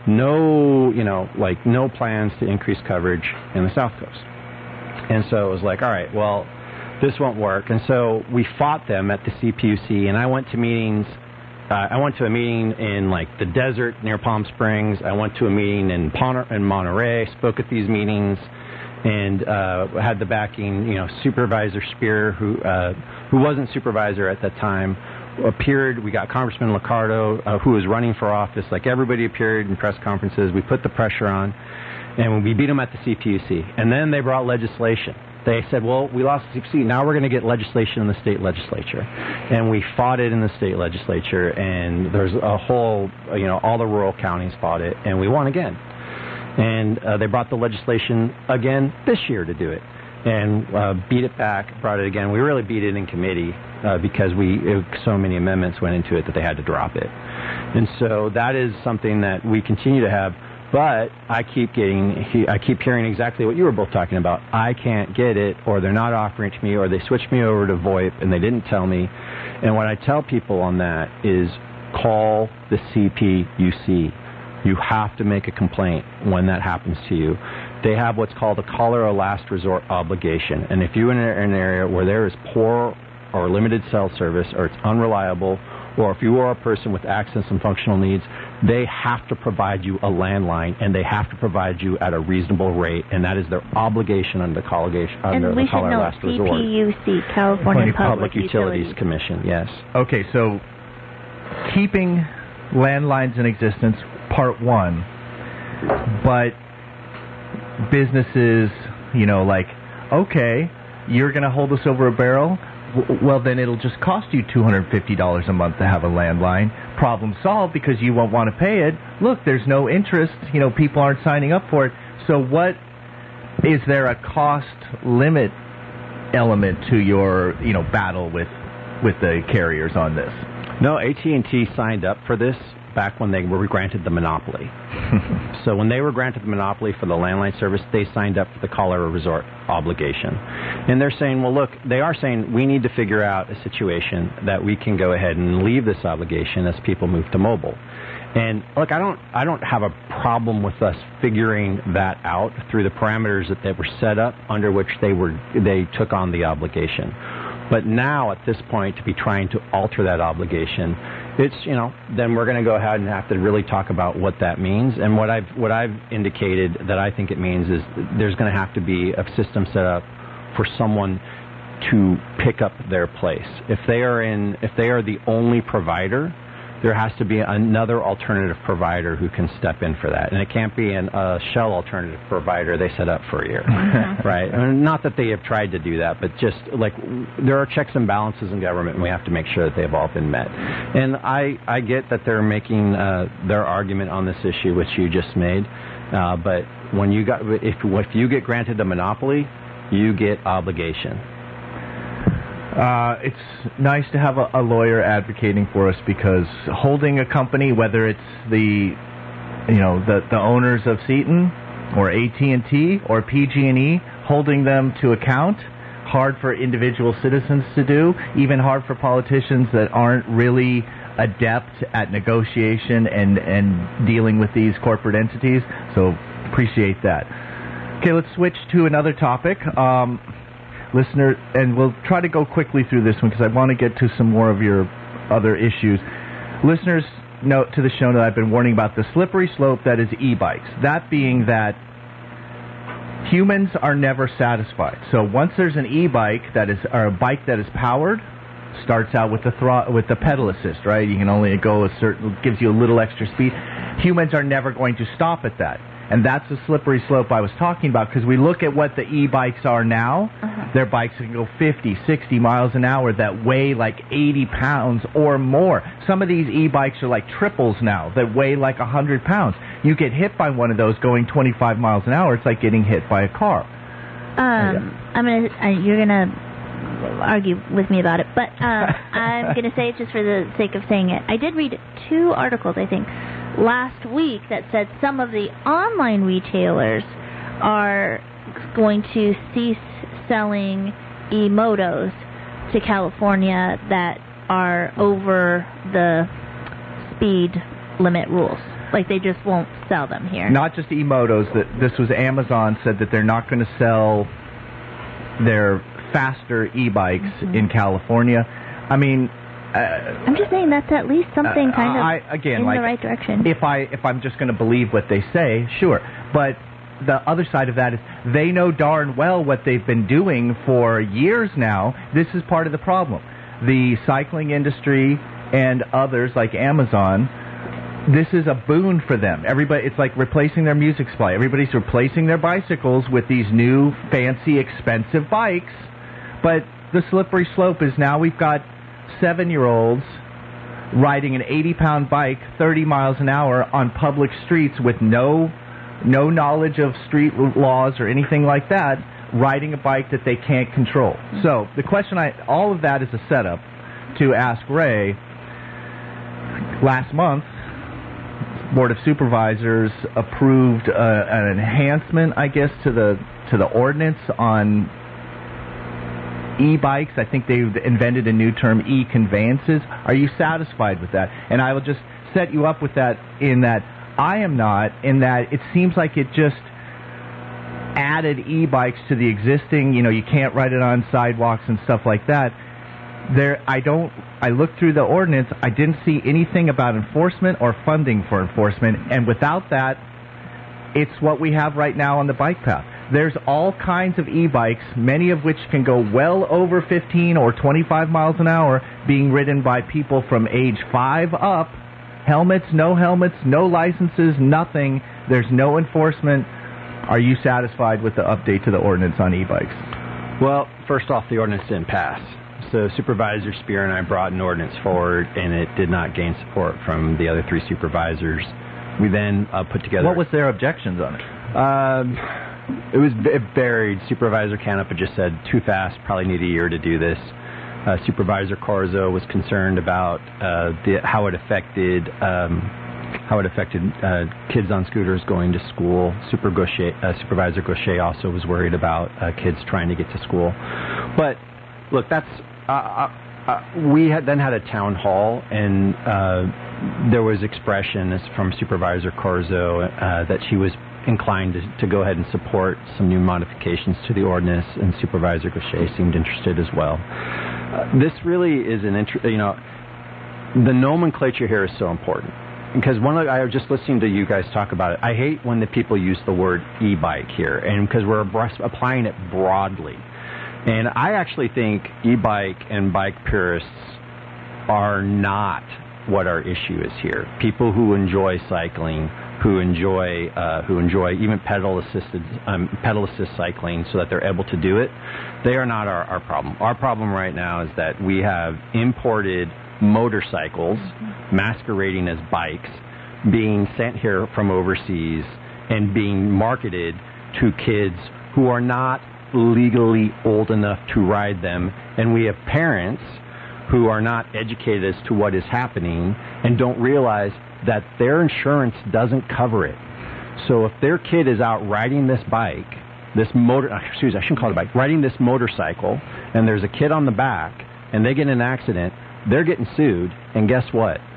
no, you know, like no plans to increase coverage in the South Coast. And so it was like, all right, well, this won't work. And so we fought them at the C P U C, and I went to meetings. Uh, I went to a meeting in like the desert near Palm Springs. I went to a meeting in Pon- in Monterey. Spoke at these meetings, and uh, had the backing. You know, Supervisor Spear, who uh, who wasn't supervisor at that time, appeared. We got Congressman Liccardo, uh, who was running for office. Like everybody appeared in press conferences. We put the pressure on, and we beat them at the C P U C. And then they brought legislation. They said, well, we lost the C P U C. Now we're going to get legislation in the state legislature. And we fought it in the state legislature, and there's a whole, you know, all the rural counties fought it, and we won again. And uh, they brought the legislation again this year to do it, and uh, beat it back, brought it again. We really beat it in committee uh, because we it, so many amendments went into it that they had to drop it. And so that is something that we continue to have. But I keep getting, I keep hearing exactly what you were both talking about. I can't get it, or they're not offering it to me, or they switched me over to VoIP and they didn't tell me. And what I tell people on that is call the C P U C. You have to make a complaint when that happens to you. They have what's called a caller or last resort obligation. And if you're in an area where there is poor or limited cell service, or it's unreliable, or if you are a person with access and functional needs, they have to provide you a landline, and they have to provide you at a reasonable rate, and that is their obligation under the caller, under And we the should caller know last C P resort. U C, California Public, Public, Utilities Commission, yes. Okay, so keeping landlines in existence, part one, but businesses, you know, like, okay, you're going to hold us over a barrel? Well, then it'll just cost you two hundred fifty dollars a month to have a landline. Problem solved, because you won't want to pay it. Look, there's no interest. You know, people aren't signing up for it. So what, is there a cost limit element to your, you know, battle with with the carriers on this? No, A T and T signed up for this back when they were granted the monopoly. So when they were granted the monopoly for the landline service, they signed up for the caller or resort obligation. And they're saying, well, look, they are saying we need to figure out a situation that we can go ahead and leave this obligation as people move to mobile. And look, I don't, I don't have a problem with us figuring that out through the parameters that they were set up under which they were, they took on the obligation. But now, at this point, to be trying to alter that obligation, it's, you know, then we're going to go ahead and have to really talk about what that means. And what I've what I've indicated that I think it means is there's going to have to be a system set up for someone to pick up their place. If they are in, if they are the only provider, there has to be another alternative provider who can step in for that. And it can't be a uh, shell alternative provider they set up for a year, mm-hmm. right? I mean, not that they have tried to do that, but just like there are checks and balances in government, and we have to make sure that they've all been met. And I, I get that they're making uh, their argument on this issue, which you just made, uh, but when you got, if, if you get granted a monopoly, you get obligation. Uh, it's nice to have a, a lawyer advocating for us, because holding a company, whether it's the, you know, the, the owners of Seton or A T and T or P G and E, holding them to account, hard for individual citizens to do, even hard for politicians that aren't really adept at negotiation and, and dealing with these corporate entities. So appreciate that. Okay, let's switch to another topic. Um, listener, and we'll try to go quickly through this one because I want to get to some more of your other issues. Listeners, note to the show that I've been warning about the slippery slope that is e-bikes. That being that humans are never satisfied. So once there's an e-bike that is, or a bike that is powered, starts out with the thro- with the pedal assist, right? You can only go a certain, gives you a little extra speed. Humans are never going to stop at that. And that's the slippery slope I was talking about, because we look at what the e-bikes are now. Uh-huh. Their bikes can go fifty, sixty miles an hour that weigh like eighty pounds or more. Some of these e-bikes are like triples now that weigh like one hundred pounds. You get hit by one of those going twenty-five miles an hour, it's like getting hit by a car. Um, yeah. I'm gonna, uh, you're going to argue with me about it, but uh, I'm going to say it just for the sake of saying it. I did read two articles, I think, last week that said some of the online retailers are going to cease selling e-motos to California that are over the speed limit rules. Like, they just won't sell them here. Not just e-motos. That this was Amazon said that they're not going to sell their faster e-bikes mm-hmm. in California. I mean, uh, I'm just saying that's at least something uh, kind of I, again, in like, the right direction. If I if I'm just going to believe what they say, sure. But the other side of that is they know darn well what they've been doing for years now. This is part of the problem. The cycling industry and others like Amazon, this is a boon for them. Everybody, it's like replacing their music supply. Everybody's replacing their bicycles with these new, fancy, expensive bikes. But the slippery slope is now we've got seven-year-olds riding an eighty-pound bike thirty miles an hour on public streets with no no knowledge of street laws or anything like that, riding a bike that they can't control. So the question, I all of that is a setup to ask Ray. Last month, Board of Supervisors approved uh, an enhancement, I guess, to the to the ordinance on e-bikes. I think they've invented a new term, e-conveyances. Are you satisfied with that? And I will just set you up with that in that I am not, in that it seems like it just added e-bikes to the existing, you know, you can't ride it on sidewalks and stuff like that. There, I don't, I looked through the ordinance, I didn't see anything about enforcement or funding for enforcement, and without that, it's what we have right now on the bike path. There's all kinds of e-bikes, many of which can go well over fifteen or twenty-five miles an hour, being ridden by people from age five up. Helmets, no helmets, no licenses, nothing. There's no enforcement. Are you satisfied with the update to the ordinance on e-bikes? Well, first off, the ordinance didn't pass. So Supervisor Spear and I brought an ordinance forward, and it did not gain support from the other three supervisors. We then uh, put together... What was their objections on it? Um, it was it varied. Supervisor Canepa just said, too fast, probably need a year to do this. Uh, Supervisor Corzo was concerned about uh, the, how it affected um, how it affected uh, kids on scooters going to school. Super Gaucher, uh, Supervisor Gaucher also was worried about uh, kids trying to get to school. But look, that's uh, uh, uh, we had then had a town hall, and uh, there was expression from Supervisor Corzo uh, that she was inclined to, to go ahead and support some new modifications to the ordinance, and Supervisor Gaucher seemed interested as well. Uh, this really is an inter- you know, the nomenclature here is so important, because one of the, I was just listening to you guys talk about it. I hate when the people use the word e-bike here, and because we're applying it broadly. And I actually think e-bike and bike purists are not what our issue is here. People who enjoy cycling, who enjoy uh, who enjoy even pedal assisted um, pedal assist cycling, so that they're able to do it, they are not our, our problem. Our problem right now is that we have imported motorcycles masquerading as bikes being sent here from overseas and being marketed to kids who are not legally old enough to ride them, and we have parents who are not educated as to what is happening and don't realize that their insurance doesn't cover it. So if their kid is out riding this bike, this motor, excuse me, I shouldn't call it a bike, riding this motorcycle, and there's a kid on the back, and they get in an accident, they're getting sued, and guess what?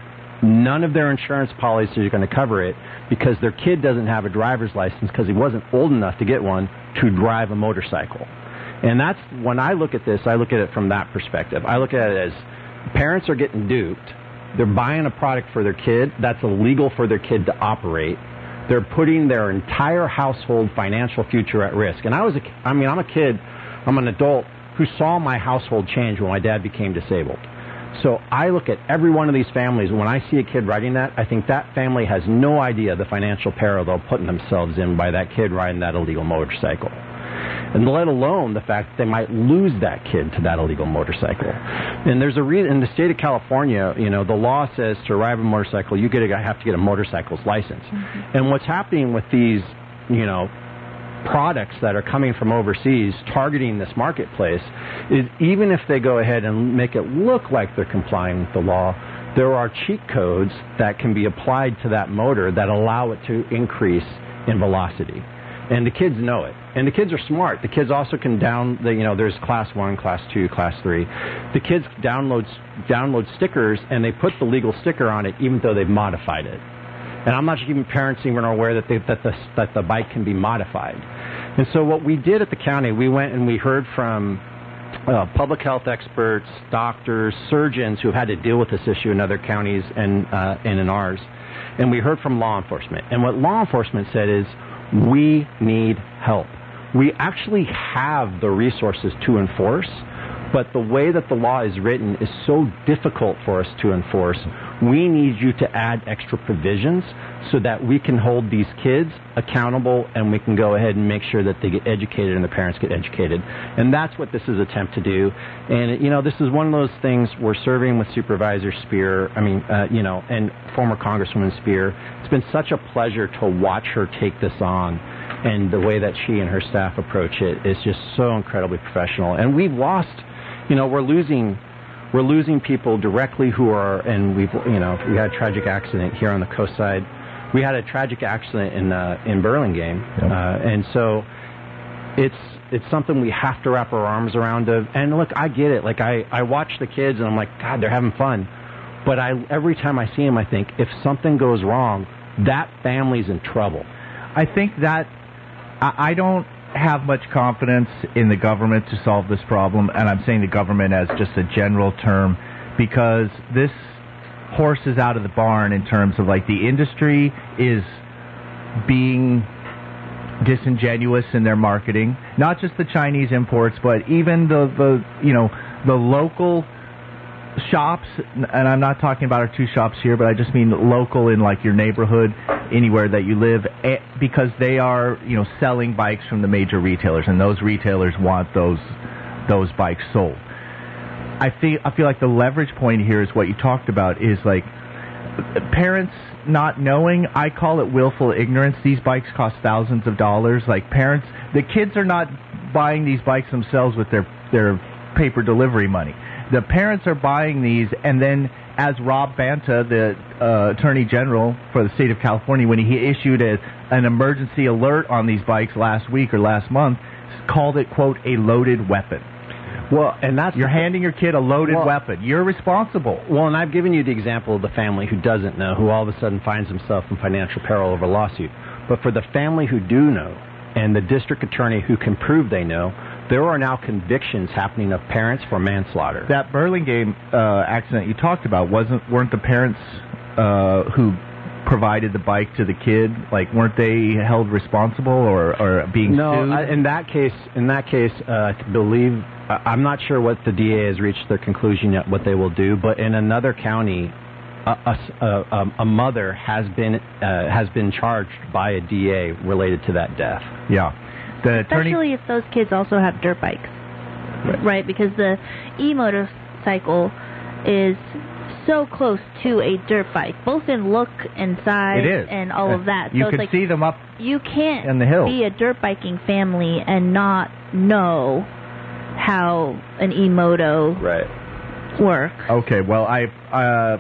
None of their insurance policies are going to cover it because their kid doesn't have a driver's license because he wasn't old enough to get one to drive a motorcycle. And that's, when I look at this, I look at it from that perspective. I look at it as parents are getting duped. They're buying a product for their kid that's illegal for their kid to operate. They're putting their entire household financial future at risk. And I was, a, I mean, I'm a kid, I'm an adult who saw my household change when my dad became disabled. So I look at every one of these families, and when I see a kid riding that, I think that family has no idea the financial peril they're putting themselves in by that kid riding that illegal motorcycle. And let alone the fact that they might lose that kid to that illegal motorcycle. And there's a reason in the state of California, you know, the law says to ride a motorcycle, you get a, have to get a motorcycle's license. Mm-hmm. And what's happening with these, you know, products that are coming from overseas targeting this marketplace is even if they go ahead and make it look like they're complying with the law, there are cheat codes that can be applied to that motor that allow it to increase in velocity. And the kids know it. And the kids are smart. The kids also can down, the, you know, there's class one, class two, class three. The kids download, download stickers, and they put the legal sticker on it even though they've modified it. And I'm not even parents even are aware that, they, that, the, that the bike can be modified. And so what we did at the county, we went and we heard from uh, public health experts, doctors, surgeons who have had to deal with this issue in other counties and, uh, and in ours. And we heard from law enforcement. And what law enforcement said is, we need help. We actually have the resources to enforce, but the way that the law is written is so difficult for us to enforce. We need you to add extra provisions so that we can hold these kids accountable and we can go ahead and make sure that they get educated and the parents get educated. And that's what this is an attempt to do. And, you know, this is one of those things we're serving with Supervisor Spear, I mean, uh, you know, and former Congresswoman Spear. It's been such a pleasure to watch her take this on. And the way that she and her staff approach it is just so incredibly professional. And we've lost, you know, we're losing... We're losing people directly who are, and we've, you know, we had a tragic accident here on the coast side. We had a tragic accident in uh, in Burlingame, yep. uh, and so it's it's something we have to wrap our arms around. Of, and look, I get it. Like I, I watch the kids, and I'm like, God, they're having fun. But I every time I see them, I think if something goes wrong, that family's in trouble. I think that I, I don't. have much confidence in the government to solve this problem, and I'm saying the government as just a general term, because this horse is out of the barn in terms of, like, the industry is being disingenuous in their marketing, not just the Chinese imports, but even the, the you know, the local shops, and I'm not talking about our two shops here, but I just mean local in, like, your neighborhood, anywhere that you live, because they are, you know, selling bikes from the major retailers, and those retailers want those those bikes sold. I feel I feel like the leverage point here is what you talked about, is like parents not knowing. I call it willful ignorance. These bikes cost thousands of dollars. Like, parents, the kids are not buying these bikes themselves with their their paper delivery money. The parents are buying these, and then, as Rob Banta, the uh, Attorney General for the state of California, when he issued a, an emergency alert on these bikes last week or last month, called it, quote, a loaded weapon. Well, and that's... You're handing your kid a loaded well, weapon. You're responsible. Well, and I've given you the example of the family who doesn't know, who all of a sudden finds himself in financial peril over a lawsuit. But for the family who do know, and the district attorney who can prove they know, there are now convictions happening of parents for manslaughter. That Burlingame uh, accident you talked about, wasn't weren't the parents uh, who provided the bike to the kid, like, weren't they held responsible or, or being no, sued? No, in that case, in that case, uh, I believe uh, I'm not sure what the D A has reached their conclusion yet, what they will do. But in another county, a, a, a, a mother has been uh, has been charged by a D A related to that death. Yeah. The attorney... Especially if those kids also have dirt bikes, right? right? Because the e-motorcycle is so close to a dirt bike, both in look and size it is. and all of that. You so can it's like see them up you can't in the hills. Be a dirt biking family and not know how an e-moto right. works. Okay, well, I uh,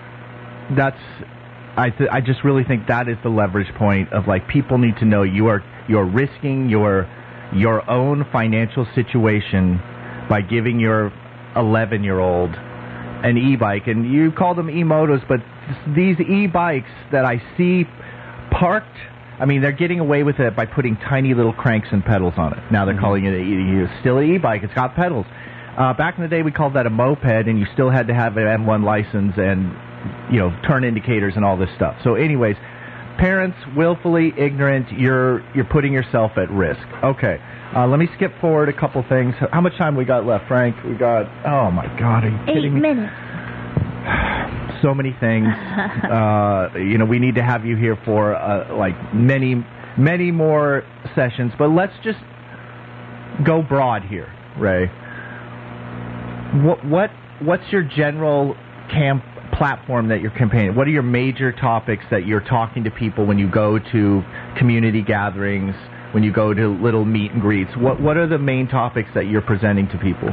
that's I th- I just really think that is the leverage point of, like, people need to know you are you're risking your your own financial situation by giving your eleven-year-old an e-bike, and you call them e-motos, but these e-bikes that I see parked, I mean, they're getting away with it by putting tiny little cranks and pedals on it. Now they're mm-hmm. calling it a, it's still an e-bike. It's got pedals. Uh, back in the day, we called that a moped, and you still had to have an M one license and, you know, turn indicators and all this stuff. So anyways, parents, willfully ignorant, you're you're putting yourself at risk. Okay, uh, let me skip forward a couple things. How much time we got left, Frank? We got, oh my God, are you Eight kidding me? minutes. So many things. uh, you know, we need to have you here for, uh, like, many, many more sessions. But let's just go broad here, Ray. What what what's your general camp platform that you're campaigning? What are your major topics that you're talking to people when you go to community gatherings, when you go to little meet and greets? What what are the main topics that you're presenting to people?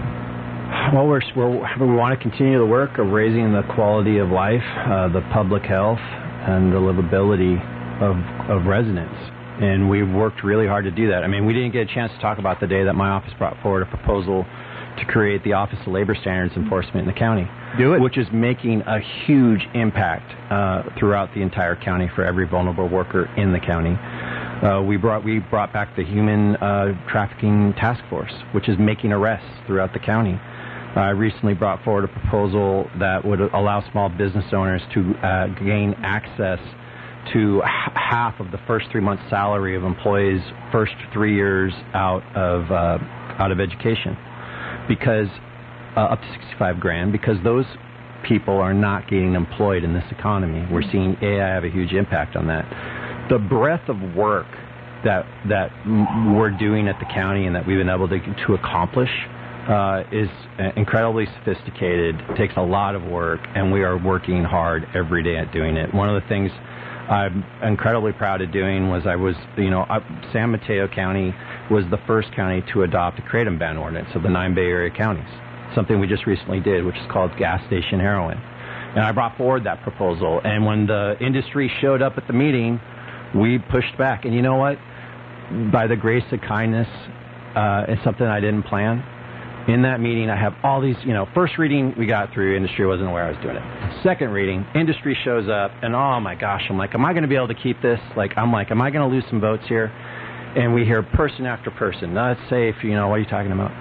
Well, we're, we're, we want to continue the work of raising the quality of life, uh, the public health, and the livability of, of residents. And we've worked really hard to do that. I mean, we didn't get a chance to talk about the day that my office brought forward a proposal to create the Office of Labor Standards Enforcement in the county. Do it. Which is making a huge impact uh, throughout the entire county for every vulnerable worker in the county. Uh, we brought we brought back the Human uh, Trafficking Task Force, which is making arrests throughout the county. I recently brought forward a proposal that would allow small business owners to uh, gain access to h- half of the first three months' salary of employees' first three years out of uh, out of education, because uh, up to sixty-five grand, because those people are not getting employed in this economy. We're seeing A I have a huge impact on that. The breadth of work that that m- we're doing at the county and that we've been able to to accomplish Uh, is incredibly sophisticated, takes a lot of work, and we are working hard every day at doing it. One of the things I'm incredibly proud of doing was I was, you know, I, San Mateo County was the first county to adopt a kratom ban ordinance of the nine Bay Area counties, something we just recently did, which is called gas station heroin. And I brought forward that proposal, and when the industry showed up at the meeting, we pushed back. And you know what? By the grace of kindness, uh, it's something I didn't plan. In that meeting, I have all these, you know, first reading we got through, industry wasn't aware I was doing it. Second reading, industry shows up, and oh my gosh, I'm like, am I going to be able to keep this? Like, I'm like, am I going to lose some votes here? And we hear person after person, not safe, you know, what are you talking about?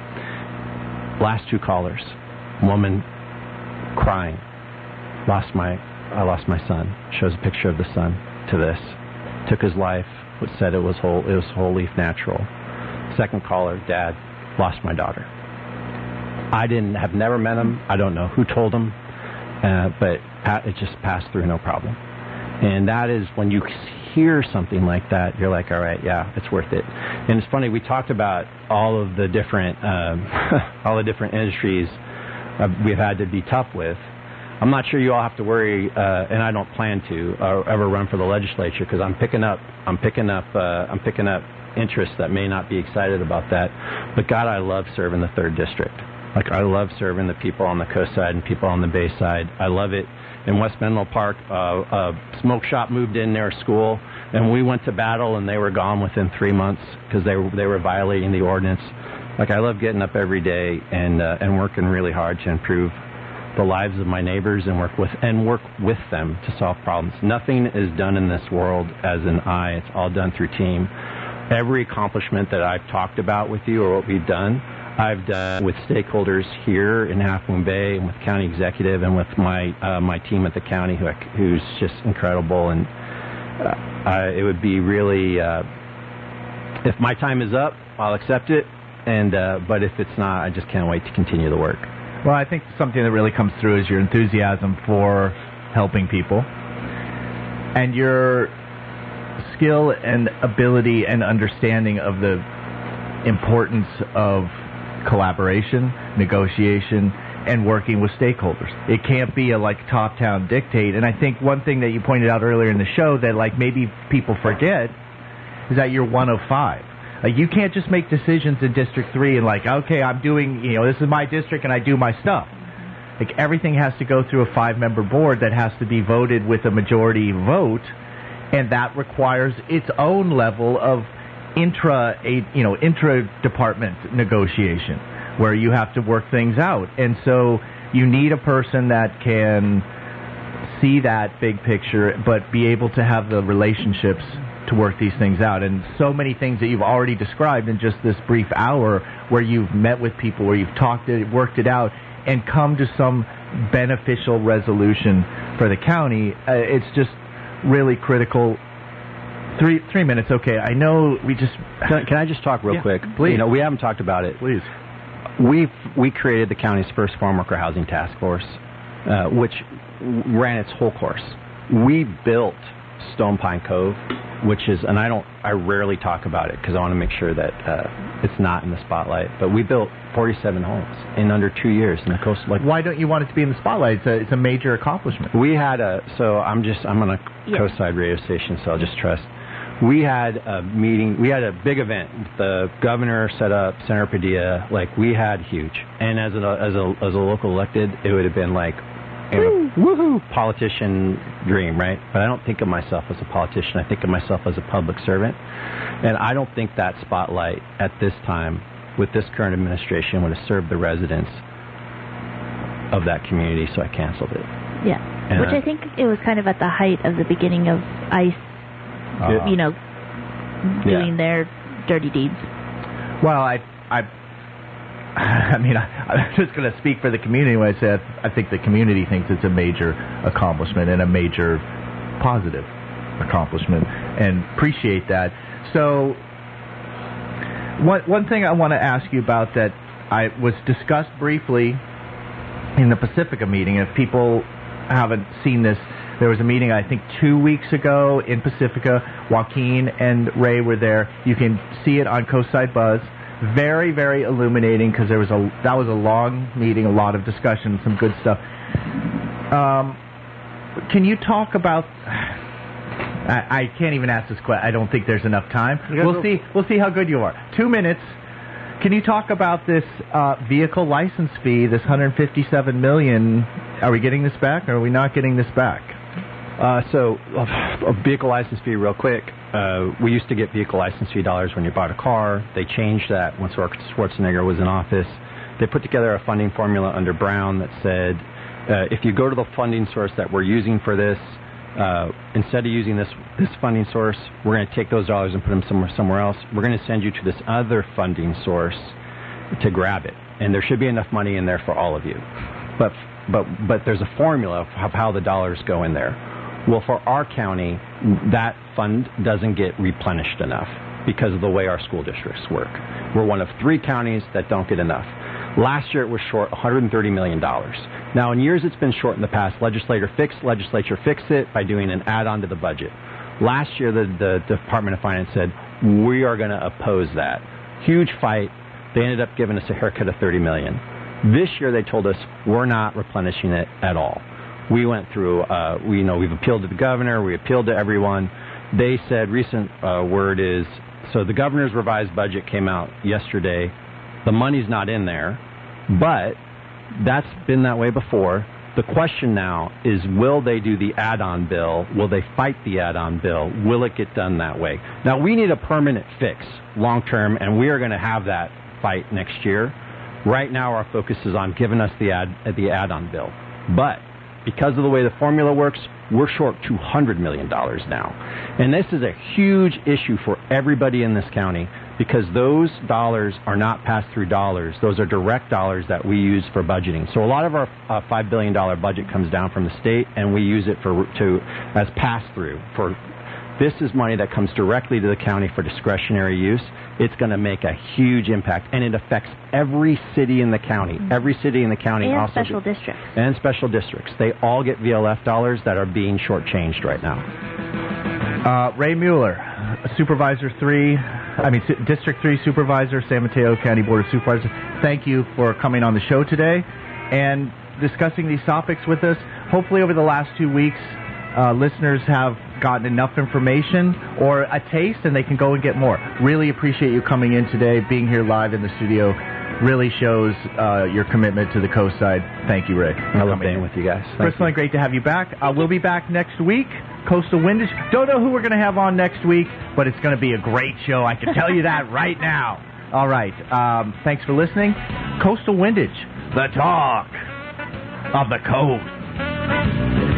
Last two callers, woman crying, lost my, I lost my son, shows a picture of the son to this, took his life, said it was whole, it was whole leaf natural. Second caller, dad, lost my daughter. I didn't have never met him. I don't know who told him, uh, but it just passed through no problem. And that is when you hear something like that, you're like, all right, yeah, it's worth it. And it's funny, we talked about all of the different, um, all the different industries uh, we've had to be tough with. I'm not sure you all have to worry, uh, and I don't plan to uh, ever run for the legislature because I'm picking up, I'm picking up, uh, I'm picking up interests that may not be excited about that. But God, I love serving the third district. Like, I love serving the people on the coast side and people on the bay side. I love it. In West Menlo Park, uh, a smoke shop moved in near a school, and we went to battle, and they were gone within three months because they were, they were violating the ordinance. Like, I love getting up every day and uh, and working really hard to improve the lives of my neighbors and work with and work with them to solve problems. Nothing is done in this world as an I. It's all done through team. Every accomplishment that I've talked about with you or what we've done, I've done with stakeholders here in Half Moon Bay and with county executive and with my uh, my team at the county, who who's just incredible. And uh, I, it would be really, uh, if my time is up, I'll accept it. And uh, but if it's not, I just can't wait to continue the work. Well, I think something that really comes through is your enthusiasm for helping people and your skill and ability and understanding of the importance of collaboration, negotiation, and working with stakeholders. It can't be a like top-down dictate. And I think one thing that you pointed out earlier in the show that like maybe people forget is that you're one of five. Like, you can't just make decisions in District three and like, okay, I'm doing, you know, this is my district and I do my stuff. Like, everything has to go through a five-member board that has to be voted with a majority vote, and that requires its own level of intra, a, you know, intra-department negotiation where you have to work things out. And so you need a person that can see that big picture, but be able to have the relationships to work these things out. And so many things that you've already described in just this brief hour, where you've met with people, where you've talked it, worked it out, and come to some beneficial resolution for the county. Uh, it's just really critical. Three three minutes, okay. I know we just... Can, can I just talk real yeah, quick? Please. You know, we haven't talked about it. Please. We've we created the county's first farm worker housing task force, uh, which ran its whole course. We built Stone Pine Cove, which is, and I don't, I rarely talk about it because I want to make sure that uh, it's not in the spotlight. But we built forty-seven homes in under two years in the coast. Like, why don't you want it to be in the spotlight? It's a, it's a major accomplishment. We had a, so I'm just, I'm on a yeah. Coast Side radio station, so I'll just trust. We had a meeting, we had a big event. The governor set up, Senator Padilla, like we had huge. And as a, as a, as a local elected, it would have been like, you know, woohoo, politician dream, right? But I don't think of myself as a politician. I think of myself as a public servant. And I don't think that spotlight at this time with this current administration would have served the residents of that community, so I canceled it. Yeah, and which I, I think it was kind of at the height of the beginning of ICE, uh, you know, doing yeah. their dirty deeds. Well, I, I, I mean, I, I'm just going to speak for the community when I say I, I think the community thinks it's a major accomplishment and a major positive accomplishment, and appreciate that. So, one one thing I want to ask you about that I was discussed briefly in the Pacifica meeting. If people haven't seen this, there was a meeting, I think, two weeks ago in Pacifica. Joaquin and Ray were there. You can see it on Coastside Buzz. Very, very illuminating, because there was a that was a long meeting, a lot of discussion, some good stuff. Um, can you talk about? I, I can't even ask this question. I don't think there's enough time. We'll go. see. We'll see how good you are. Two minutes. Can you talk about this uh, vehicle license fee? This one hundred fifty-seven million dollars. Are we getting this back, or are we not getting this back? Uh, so, a vehicle license fee, real quick. Uh, we used to get vehicle license fee dollars when you bought a car. They changed that when Schwarzenegger was in office. They put together a funding formula under Brown that said, uh, if you go to the funding source that we're using for this, uh, instead of using this this funding source, we're going to take those dollars and put them somewhere somewhere else. We're going to send you to this other funding source to grab it, and there should be enough money in there for all of you. But but but there's a formula of how the dollars go in there. Well, for our county, that fund doesn't get replenished enough because of the way our school districts work. We're one of three counties that don't get enough. Last year, it was short one hundred thirty million dollars. Now, in years it's been short in the past, legislature fixed, legislature fixed it by doing an add-on to the budget. Last year, the, the Department of Finance said, we are going to oppose that. Huge fight. They ended up giving us a haircut of thirty million dollars. This year, they told us, we're not replenishing it at all. We went through, uh, we you know, we've appealed to the governor, we appealed to everyone. They said, recent uh, word is, so the governor's revised budget came out yesterday. The money's not in there, but that's been that way before. The question now is, will they do the add-on bill? Will they fight the add-on bill? Will it get done that way? Now, we need a permanent fix long-term, and we are going to have that fight next year. Right now, our focus is on giving us the add the add-on bill. But because of the way the formula works, we're short two hundred million dollars now. And this is a huge issue for everybody in this county, because those dollars are not pass-through dollars. Those are direct dollars that we use for budgeting. So a lot of our uh, five billion dollars budget comes down from the state, and we use it for to as pass-through. For this is money that comes directly to the county for discretionary use. It's going to make a huge impact, and it affects every city in the county. Mm-hmm. Every city in the county and also special get, districts. And special districts. They all get V L F dollars that are being shortchanged right now. Uh, Ray Mueller, Supervisor three, I mean District three Supervisor, San Mateo County Board of Supervisors. Thank you for coming on the show today and discussing these topics with us. Hopefully, over the last two weeks, uh, listeners have gotten enough information or a taste, and they can go and get more. Really appreciate you coming in today, being here live in the studio. Really shows uh, your commitment to the Coast Side. Thank you, Ray. I love being with you guys. Personally, great to have you back. Uh, we'll be back next week. Coastal Windage. Don't know who we're going to have on next week, but it's going to be a great show. I can tell you that right now. All right. Um, thanks for listening. Coastal Windage, the talk of the coast.